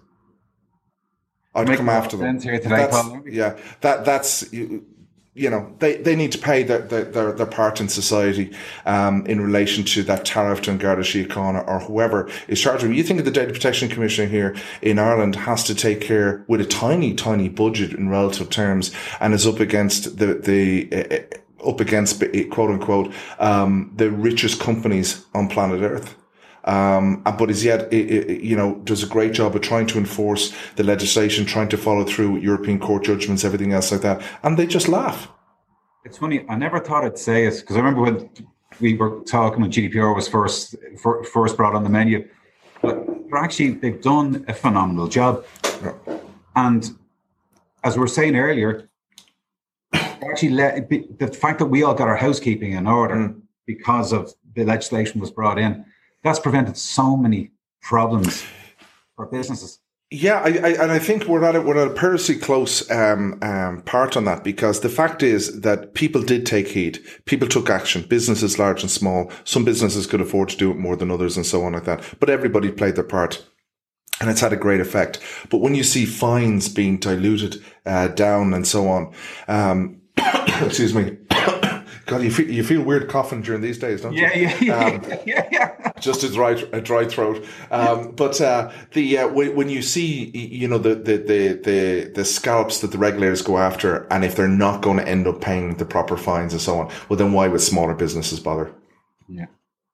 I'd Make come after them. Here today, that's, Paul. Yeah, that that's you, you know they, they need to pay their their, their part in society um, in relation to that tariff to Garda Síochána or whoever is charged with. You think of the Data Protection Commissioner here in Ireland has to take care with a tiny tiny budget in relative terms, and is up against the the. Uh, up against quote unquote um, the richest companies on planet Earth. Um, but is yet, you know, does a great job of trying to enforce the legislation, trying to follow through with European court judgments, everything else like that. And they just laugh. It's funny. I never thought I'd say it, because I remember when we were talking when G D P R was first, first brought on the menu, but actually they've done a phenomenal job. Yeah. And as we were saying earlier, actually let, the fact that we all got our housekeeping in order mm. because of the legislation was brought in, that's prevented so many problems for businesses. Yeah, I, I, and I think we're at a, we're at a perilously close um, um, part on that, because the fact is that people did take heed. People took action. Businesses, large and small. Some businesses could afford to do it more than others, and so on like that. But everybody played their part, and it's had a great effect. But when you see fines being diluted uh, down and so on, um, excuse me. God, you feel, you feel weird coughing during these days, don't you? Yeah, yeah, yeah, um, yeah, yeah. Just a dry, a dry throat. Um, but uh, the uh, when, when you see, you know, the, the the the the scalps that the regulators go after, and if they're not going to end up paying the proper fines and so on, well, then why would smaller businesses bother? Yeah.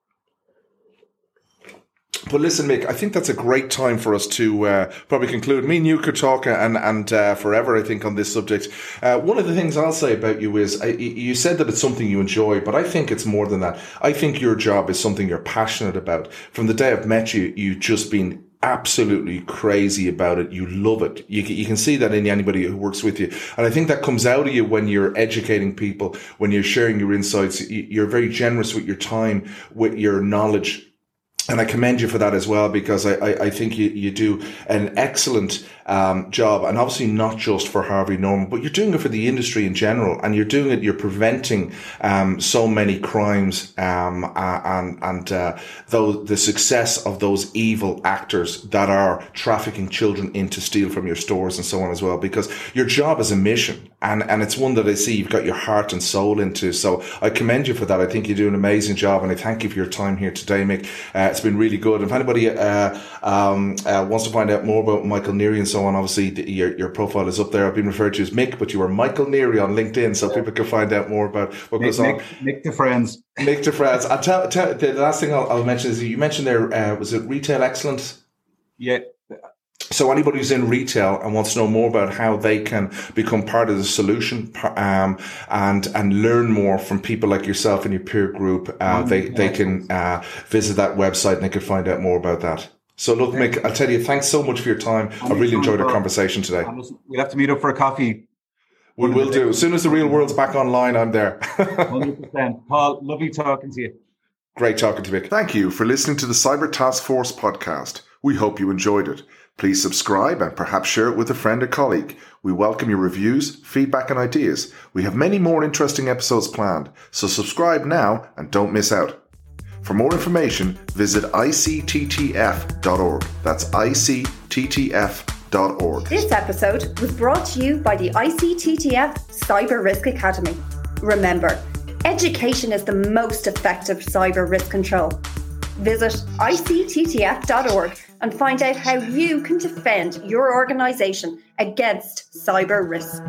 But listen, Mick, I think that's a great time for us to uh, probably conclude. Me and you could talk and and uh, forever, I think, on this subject. Uh, one of the things I'll say about you is, I, you said that it's something you enjoy, but I think it's more than that. I think your job is something you're passionate about. From the day I've met you, you've just been absolutely crazy about it. You love it. You, you can see that in anybody who works with you. And I think that comes out of you when you're educating people, when you're sharing your insights. You're very generous with your time, with your knowledge. And I commend you for that as well, because I, I, I think you, you do an excellent um, job, and obviously not just for Harvey Norman, but you're doing it for the industry in general, and you're doing it, you're preventing um, so many crimes um, uh, and, and uh, those, the success of those evil actors that are trafficking children in to steal from your stores and so on as well, because your job is a mission, and, and it's one that I see you've got your heart and soul into. So I commend you for that. I think you do an amazing job, and I thank you for your time here today, Mick. Uh, it's been really good. If anybody uh, um, uh, wants to find out more about Michael Neary and so on, obviously the, your, your profile is up there. I've been referred to as Mick, but you are Michael Neary on LinkedIn, so people can find out more about what Mick, goes on. Mick, Mick to friends. Mick to friends. I'll tell, tell, the last thing I'll, I'll mention is you mentioned there, uh, was it Retail Excellence? Yeah. So anybody who's in retail and wants to know more about how they can become part of the solution, um, and and learn more from people like yourself and your peer group, uh, they they can uh, visit that website and they can find out more about that. So look, Mick, I'll tell you, thanks so much for your time. I really enjoyed our conversation today. We'll have to meet up for a coffee. We will do. As soon as the real world's back online, I'm there. one hundred percent. Paul, lovely talking to you. Great talking to you, Mick. Thank you for listening to the Cyber Task Force podcast. We hope you enjoyed it. Please subscribe and perhaps share it with a friend or colleague. We welcome your reviews, feedback and ideas. We have many more interesting episodes planned, so subscribe now and don't miss out. For more information, visit I C T T F dot org. That's I C T T F dot org. This episode was brought to you by the I C T T F Cyber Risk Academy. Remember, education is the most effective cyber risk control. Visit I C T T F dot org and find out how you can defend your organisation against cyber risk.